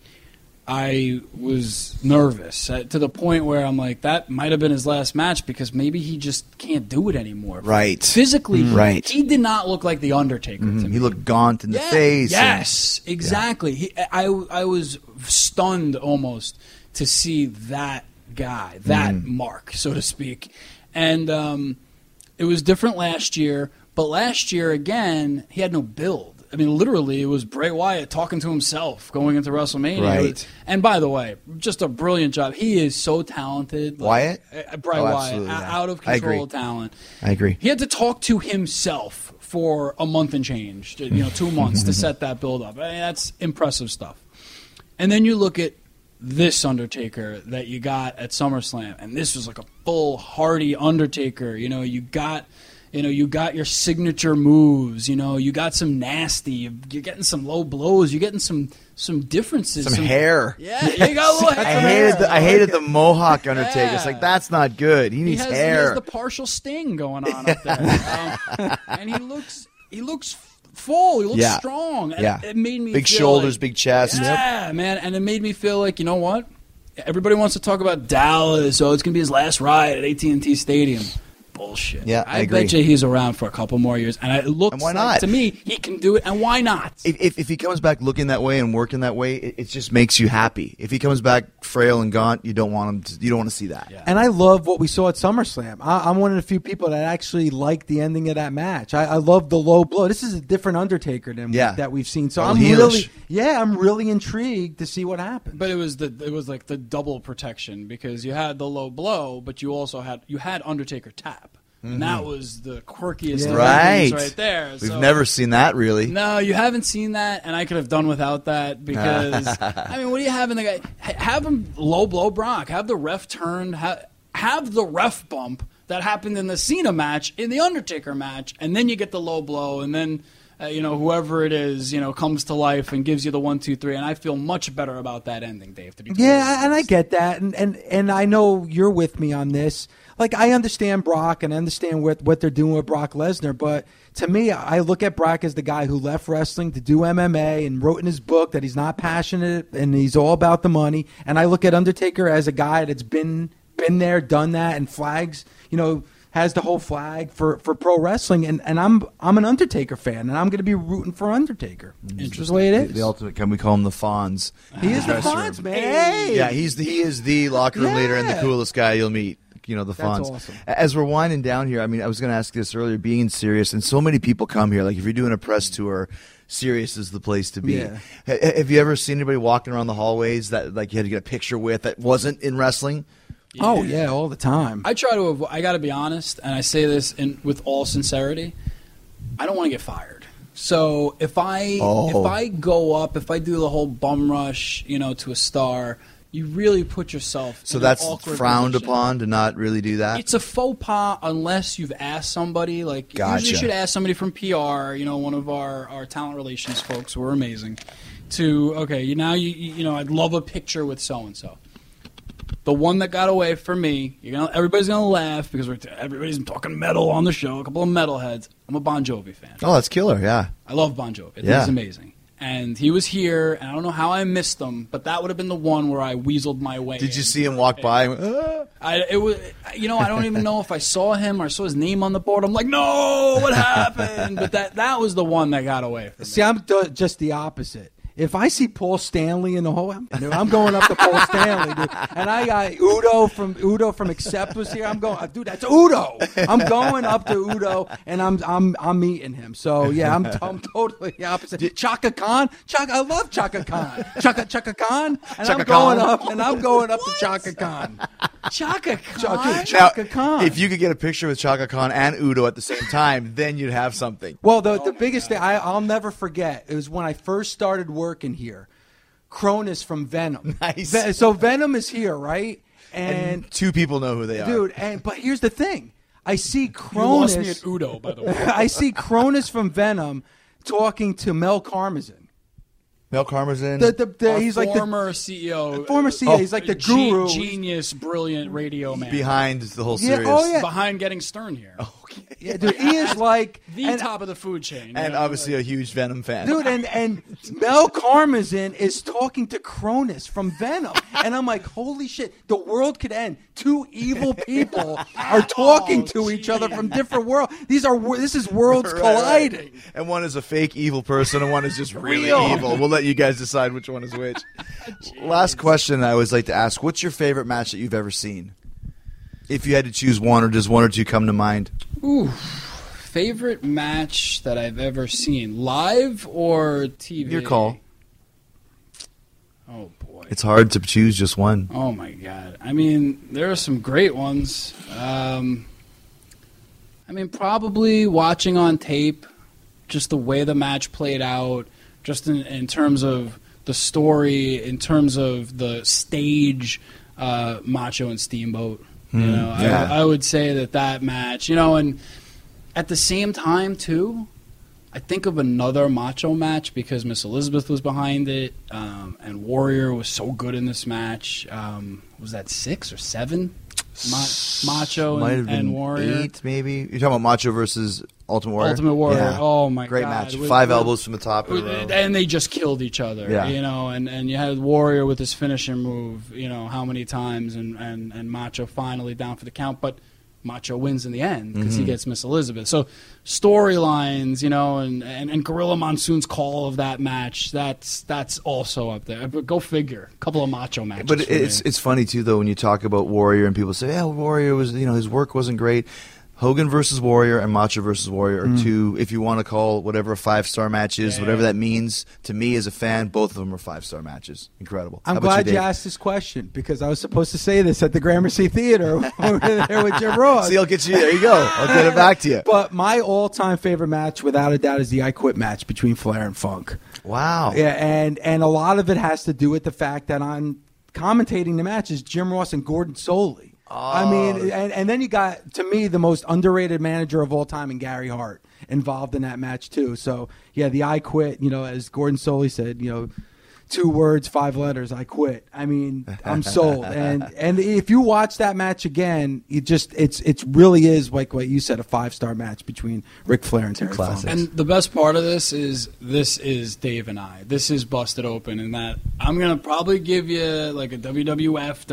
I was nervous to the point where I'm like, that might have been his last match because maybe he just can't do it anymore. Right. Physically, Right. he did not look like the Undertaker to me. He looked gaunt in the face. Yes, exactly. I was stunned almost to see that guy, that mark, so to speak. And it was different last year, but last year, again, he had no build. I mean, literally, it was Bray Wyatt talking to himself going into WrestleMania. Right. And by the way, just a brilliant job. He is so talented. Wyatt? Bray Wyatt, absolutely, yeah. out of I agree. control talent. I agree. He had to talk to himself for a month and change, 2 months to set that build up. I mean, that's impressive stuff. And then you look at this Undertaker that you got at SummerSlam, and this was like a full, hearty Undertaker. You got your signature moves. You got some nasty. You're getting some low blows. You're getting some differences. Some hair. Yeah, you got a little hair. I hated the Mohawk Undertaker. Yeah. It's like, that's not good. He needs hair. He has the partial sting going on up there, and he looks full. He looks strong. And it made me big feel shoulders, like, big chest. Yeah, man. And it made me feel like, you know what? Everybody wants to talk about Dallas. Oh, it's going to be his last ride at AT&T Stadium. Bullshit. Yeah, I agree. bet you he's around for a couple more years. And it looks why like, not? to me, he can do it. And why not? If he comes back looking that way and working that way, it just makes you happy. If he comes back frail and gaunt, you don't want to see that. Yeah. And I love what we saw at SummerSlam. I'm one of the few people that actually liked the ending of that match. I love the low blow. This is a different Undertaker than that we've seen. So I'm really intrigued to see what happens. But it was like the double protection because you had the low blow, but you also had Undertaker tap. And that was the quirkiest of things right there. We've never seen that, really. No, you haven't seen that, and I could have done without that because, I mean, what do you have in the guy? Have him low blow Brock. Have the ref turned. Have the ref bump that happened in the Cena match, in the Undertaker match, and then you get the low blow, and then whoever it is, comes to life and gives you the 1, 2, 3, and I feel much better about that ending, Dave. To be and I get that, and I know you're with me on this. Like, I understand Brock and I understand what they're doing with Brock Lesnar, but to me, I look at Brock as the guy who left wrestling to do MMA and wrote in his book that he's not passionate and he's all about the money. And I look at Undertaker as a guy that's been there, done that, and flags, has the whole flag for pro wrestling, and I'm an Undertaker fan, and I'm going to be rooting for Undertaker. Just the way it is. The ultimate, can we call him the Fonz? He is the Fonz, man. Hey. Yeah, he is the locker room leader and the coolest guy you'll meet. The Fonz. That's awesome. As we're winding down here, I was going to ask this earlier, being serious, and so many people come here. Like, if you're doing a press tour, Sirius is the place to be. Yeah. Have you ever seen anybody walking around the hallways that like you had to get a picture with that wasn't in wrestling? Yeah. Oh yeah, all the time. I try to avoid. I got to be honest, and I say this with all sincerity. I don't want to get fired. So if I go up, if I do the whole bum rush, to a star, you really put yourself. So in that's an awkward frowned position. upon to not really do that. It's a faux pas unless you've asked somebody. Like, Gotcha. usually you should ask somebody from PR. One of our talent relations folks who are amazing. I'd love a picture with so and so. The one that got away for me, everybody's gonna laugh because everybody's talking metal on the show. A couple of metalheads. I'm a Bon Jovi fan. Oh, that's killer! Yeah, I love Bon Jovi. I think he's amazing. And he was here, and I don't know how I missed him, but that would have been the one where I weaseled my way. Did you see him walk by? I don't even know if I saw him or saw his name on the board. I'm like, no, what happened? But that was the one that got away from me. See, I'm just the opposite. If I see Paul Stanley in the hall, I'm going up to Paul Stanley, dude. And I got Udo from Accept was here. I'm going, dude, that's Udo. I'm going up to Udo and I'm meeting him. So yeah, I'm totally the opposite. Chaka Khan, I love Chaka Khan. Chaka Khan, and I'm going up to Chaka Khan. Chaka Khan. Chaka Khan. If you could get a picture with Chaka Khan and Udo at the same time, then you'd have something. Well, the biggest thing I'll never forget, it was when I first started working here. Cronus from Venom. Nice. So Venom is here, right? And two people know who they are. Dude, but here's the thing. I see Cronus. You lost me at Udo, by the way. I see Cronus from Venom talking to Mel Karmazin. Mel Karmazin? He's like the former CEO. Former CEO. He's like the guru. Genius, brilliant radio man. Behind the whole series. Behind getting Stern here. Okay. Yeah, dude, he is like the top of the food chain. And obviously a huge Venom fan. Dude, and Mel Karmazin is talking to Cronus from Venom. And I'm like, holy shit, the world could end. Two evil people are talking to each other from different worlds. This is worlds colliding. Right. And one is a fake evil person and one is just really evil. We'll let you guys decide which one is which. Last question I always like to ask. What's your favorite match that you've ever seen? If you had to choose one, or does one or two come to mind? Ooh, favorite match that I've ever seen, live or TV? Your call. Oh boy, it's hard to choose just one. Oh my god, there are some great ones. Probably watching on tape, just the way the match played out, just in terms of the story, in terms of the stage, Macho and Steamboat. I would say that match, and at the same time, too, I think of another Macho match because Miss Elizabeth was behind it, and Warrior was so good in this match. Was that 6 or 7? Macho and Warrior? 8, maybe. You're talking about Macho versus Ultimate Warrior? Ultimate Warrior. Yeah. Oh, my Great God. match. 5 elbows from the top of the row. And they just killed each other, and you had Warrior with his finishing move, how many times, and Macho finally down for the count, but Macho wins in the end because he gets Miss Elizabeth. So storylines, and Gorilla Monsoon's call of that match, that's also up there. But go figure. A couple of Macho matches. But it's funny, too, though, when you talk about Warrior and people say, yeah, Warrior was, his work wasn't great. Hogan versus Warrior and Macho versus Warrior are two, if you want to call whatever a 5-star match is, whatever that means to me as a fan, both of them are 5-star matches. Incredible. I'm glad you asked this question because I was supposed to say this at the Gramercy Theater over there with Jim Ross. See, I'll get you. There you go. I'll get it back to you. But my all-time favorite match, without a doubt, is the I Quit match between Flair and Funk. Wow. Yeah, and a lot of it has to do with the fact that on commentating the match is Jim Ross and Gordon Soley. I mean, and then you got, to me, the most underrated manager of all time in Gary Hart involved in that match too. So yeah, the I quit, as Gordon Soley said, 2 words, 5 letters, I quit. I mean, I'm sold. And if you watch that match again, it really is like what you said, a 5-star match between Ric Flair and Terry Funk. And the best part of this is Dave and I. This is Busted Open, and that I'm gonna probably give you like a WWF,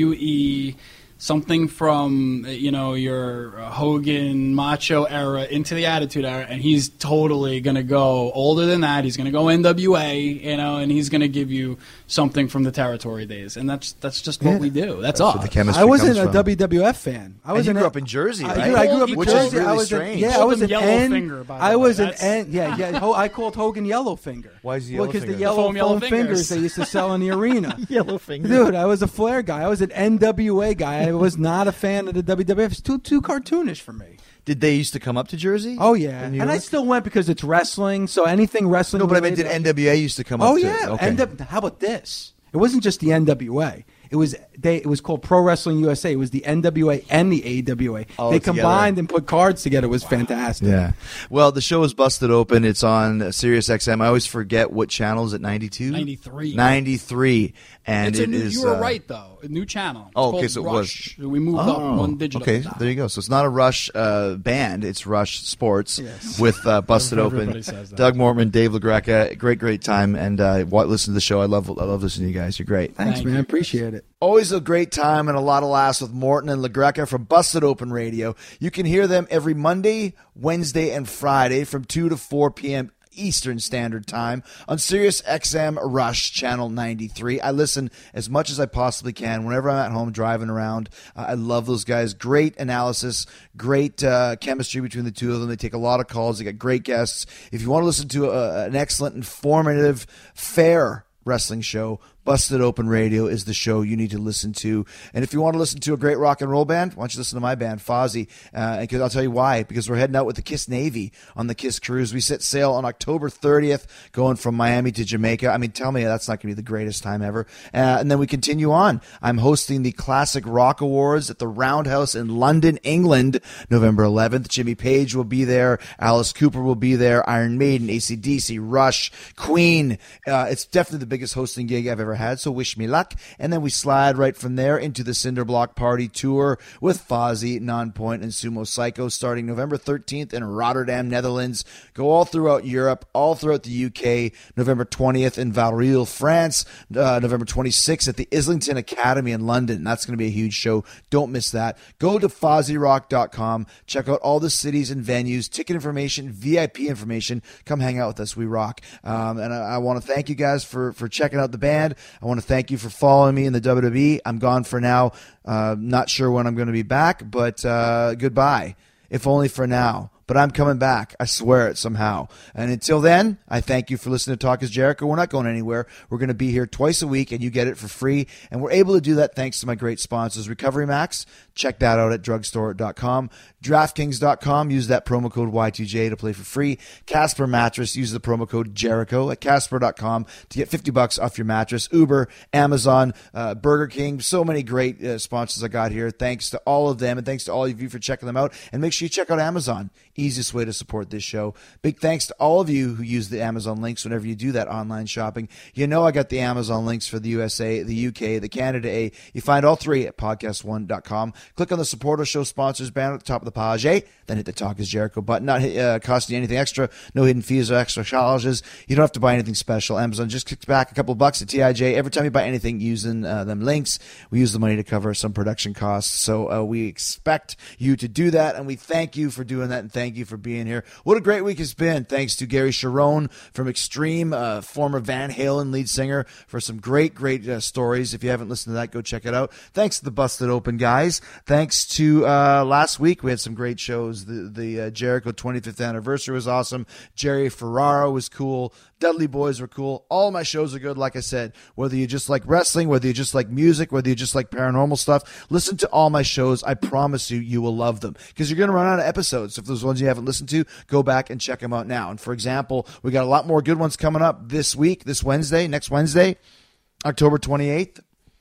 WWE, something from your Hogan Macho era into the Attitude Era, and he's totally gonna go older than that. He's gonna go NWA, and he's gonna give you something from the Territory days, and that's just what we do. That's all. Where the chemistry I wasn't comes a from. WWF fan. You grew up in Jersey, right? I grew up in Which Jersey. is really I was strange. I was an Yellow N. Finger, by the I way. was an That's- N. Yeah. I called Hogan Yellow Finger. Why is he Yellow Because the Finger? yellow Foam yellow fingers fingers. they used to sell in the arena. Yellow finger. Dude, I was a Flair guy. I was an NWA guy. I was not a fan of the WWF. It's too cartoonish for me. Did they used to come up to Jersey? Oh yeah, In New and I York? still went because it's wrestling. So anything wrestling. No, but I meant related, did NWA used to come up Oh to yeah. Okay. How about this? It wasn't just the NWA. It was called Pro Wrestling USA. It was the NWA and the AWA. All they together. combined and put cards together. It was fantastic. Yeah. Well, the show is Busted Open. It's on Sirius XM. I always forget what channel is it. 92? 93. 93. And It's it is. you were right though. A new channel. It's Oh, called okay, so it Rush. was. We moved up one digital. Okay, there you go. So it's not a Rush band; it's Rush Sports with Busted Everybody Open. says that. Doug Mortman, Dave LaGreca, great time, and listen to the show. I love listening to you guys. You're great. Thanks, Thank man. you. Appreciate it. Always a great time and a lot of laughs with Morton and LaGreca from Busted Open Radio. You can hear them every Monday, Wednesday, and Friday from 2 to 4 p.m. Eastern Standard Time on Sirius XM Rush Channel 93. I listen as much as I possibly can whenever I'm at home driving around. I love those guys. Great analysis, great chemistry between the two of them. They take a lot of calls. They got great guests. If you want to listen to an excellent, informative, fair wrestling show, Busted Open Radio is the show you need to listen to. And if you want to listen to a great rock and roll band, why don't you listen to my band, Fozzy? Because I'll tell you why. Because we're heading out with the Kiss Navy on the Kiss Cruise. We set sail on October 30th, going from Miami to Jamaica. I mean, tell me that's not going to be the greatest time ever. And then we continue on. I'm hosting the Classic Rock Awards at the Roundhouse in London, England, November 11th. Jimmy Page will be there. Alice Cooper will be there. Iron Maiden, AC/DC, Rush, Queen. It's definitely the biggest hosting gig I've ever had, so wish me luck. And then we slide right from there into the Cinderblock Party Tour with Fozzy, Nonpoint, and Sumo Psycho starting November 13th in Rotterdam, Netherlands. Go all throughout Europe, all throughout the UK. November 20th in Valriel, France. November 26th at the Islington Academy in London. That's going to be a huge show. Don't miss that. Go to FozzyRock.com. Check out all the cities and venues, ticket information, VIP information. Come hang out with us. We rock. And I want to thank you guys for checking out the band. I want to thank you for following me in the WWE. I'm gone for now. Not sure when I'm going to be back, but goodbye. If only for now. But I'm coming back. I swear it somehow. And until then, I thank you for listening to Talk is Jericho. We're not going anywhere. We're going to be here twice a week, and you get it for free. And we're able to do that thanks to my great sponsors, Recovery Max. Check that out at drugstore.com. DraftKings.com. Use that promo code Y2J to play for free. Casper Mattress. Use the promo code Jericho at Casper.com to get $50 off your mattress. Uber, Amazon, Burger King. So many great sponsors I got here. Thanks to all of them, and thanks to all of you for checking them out. And make sure you check out Amazon. Easiest way to support this show. Big thanks to all of you who use the Amazon links whenever you do that online shopping. You know I got the Amazon links for the USA, the UK, the Canada A. You find all three at podcast1.com. Click on the Support Our Show sponsors banner at the top of the page, then hit the Talk is Jericho button. Not costing you anything extra. No hidden fees or extra charges. You don't have to buy anything special. Amazon just kicks back a couple bucks at TIJ every time you buy anything using them links. We use the money to cover some production costs. So we expect you to do that, and we thank you for doing that, and thank you for being here. What a great week it's been. Thanks to Gary Sharon from Extreme, former Van Halen lead singer, for some great stories. If you haven't listened to that, go check it out. Thanks to the Busted Open guys. Thanks to last week, we had some great shows. The Jericho 25th anniversary was awesome. Jerry Ferraro was cool. Dudley Boys were cool. All my shows are good, like I said. Whether you just like wrestling, whether you just like music, whether you just like paranormal stuff, listen to all my shows. I promise you will love them, because you're going to run out of episodes. If there's ones you haven't listened to, go back and check them out now. And for example, we got a lot more good ones coming up this week, next Wednesday, October 28th.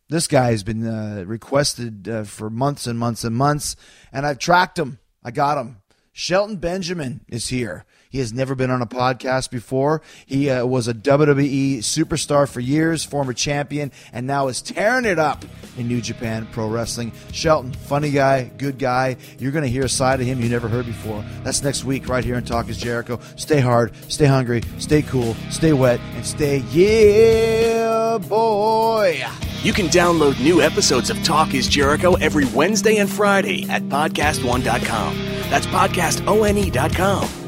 This guy has been requested for months and months and months, and I've tracked him. I got him. Shelton Benjamin is here. He has never been on a podcast before. He was a WWE superstar for years, former champion, and now is tearing it up in New Japan Pro Wrestling. Shelton, funny guy, good guy. You're going to hear a side of him you never heard before. That's next week right here on Talk is Jericho. Stay hard, stay hungry, stay cool, stay wet, and stay yeah, boy. You can download new episodes of Talk is Jericho every Wednesday and Friday at podcastone.com. That's podcastone.com.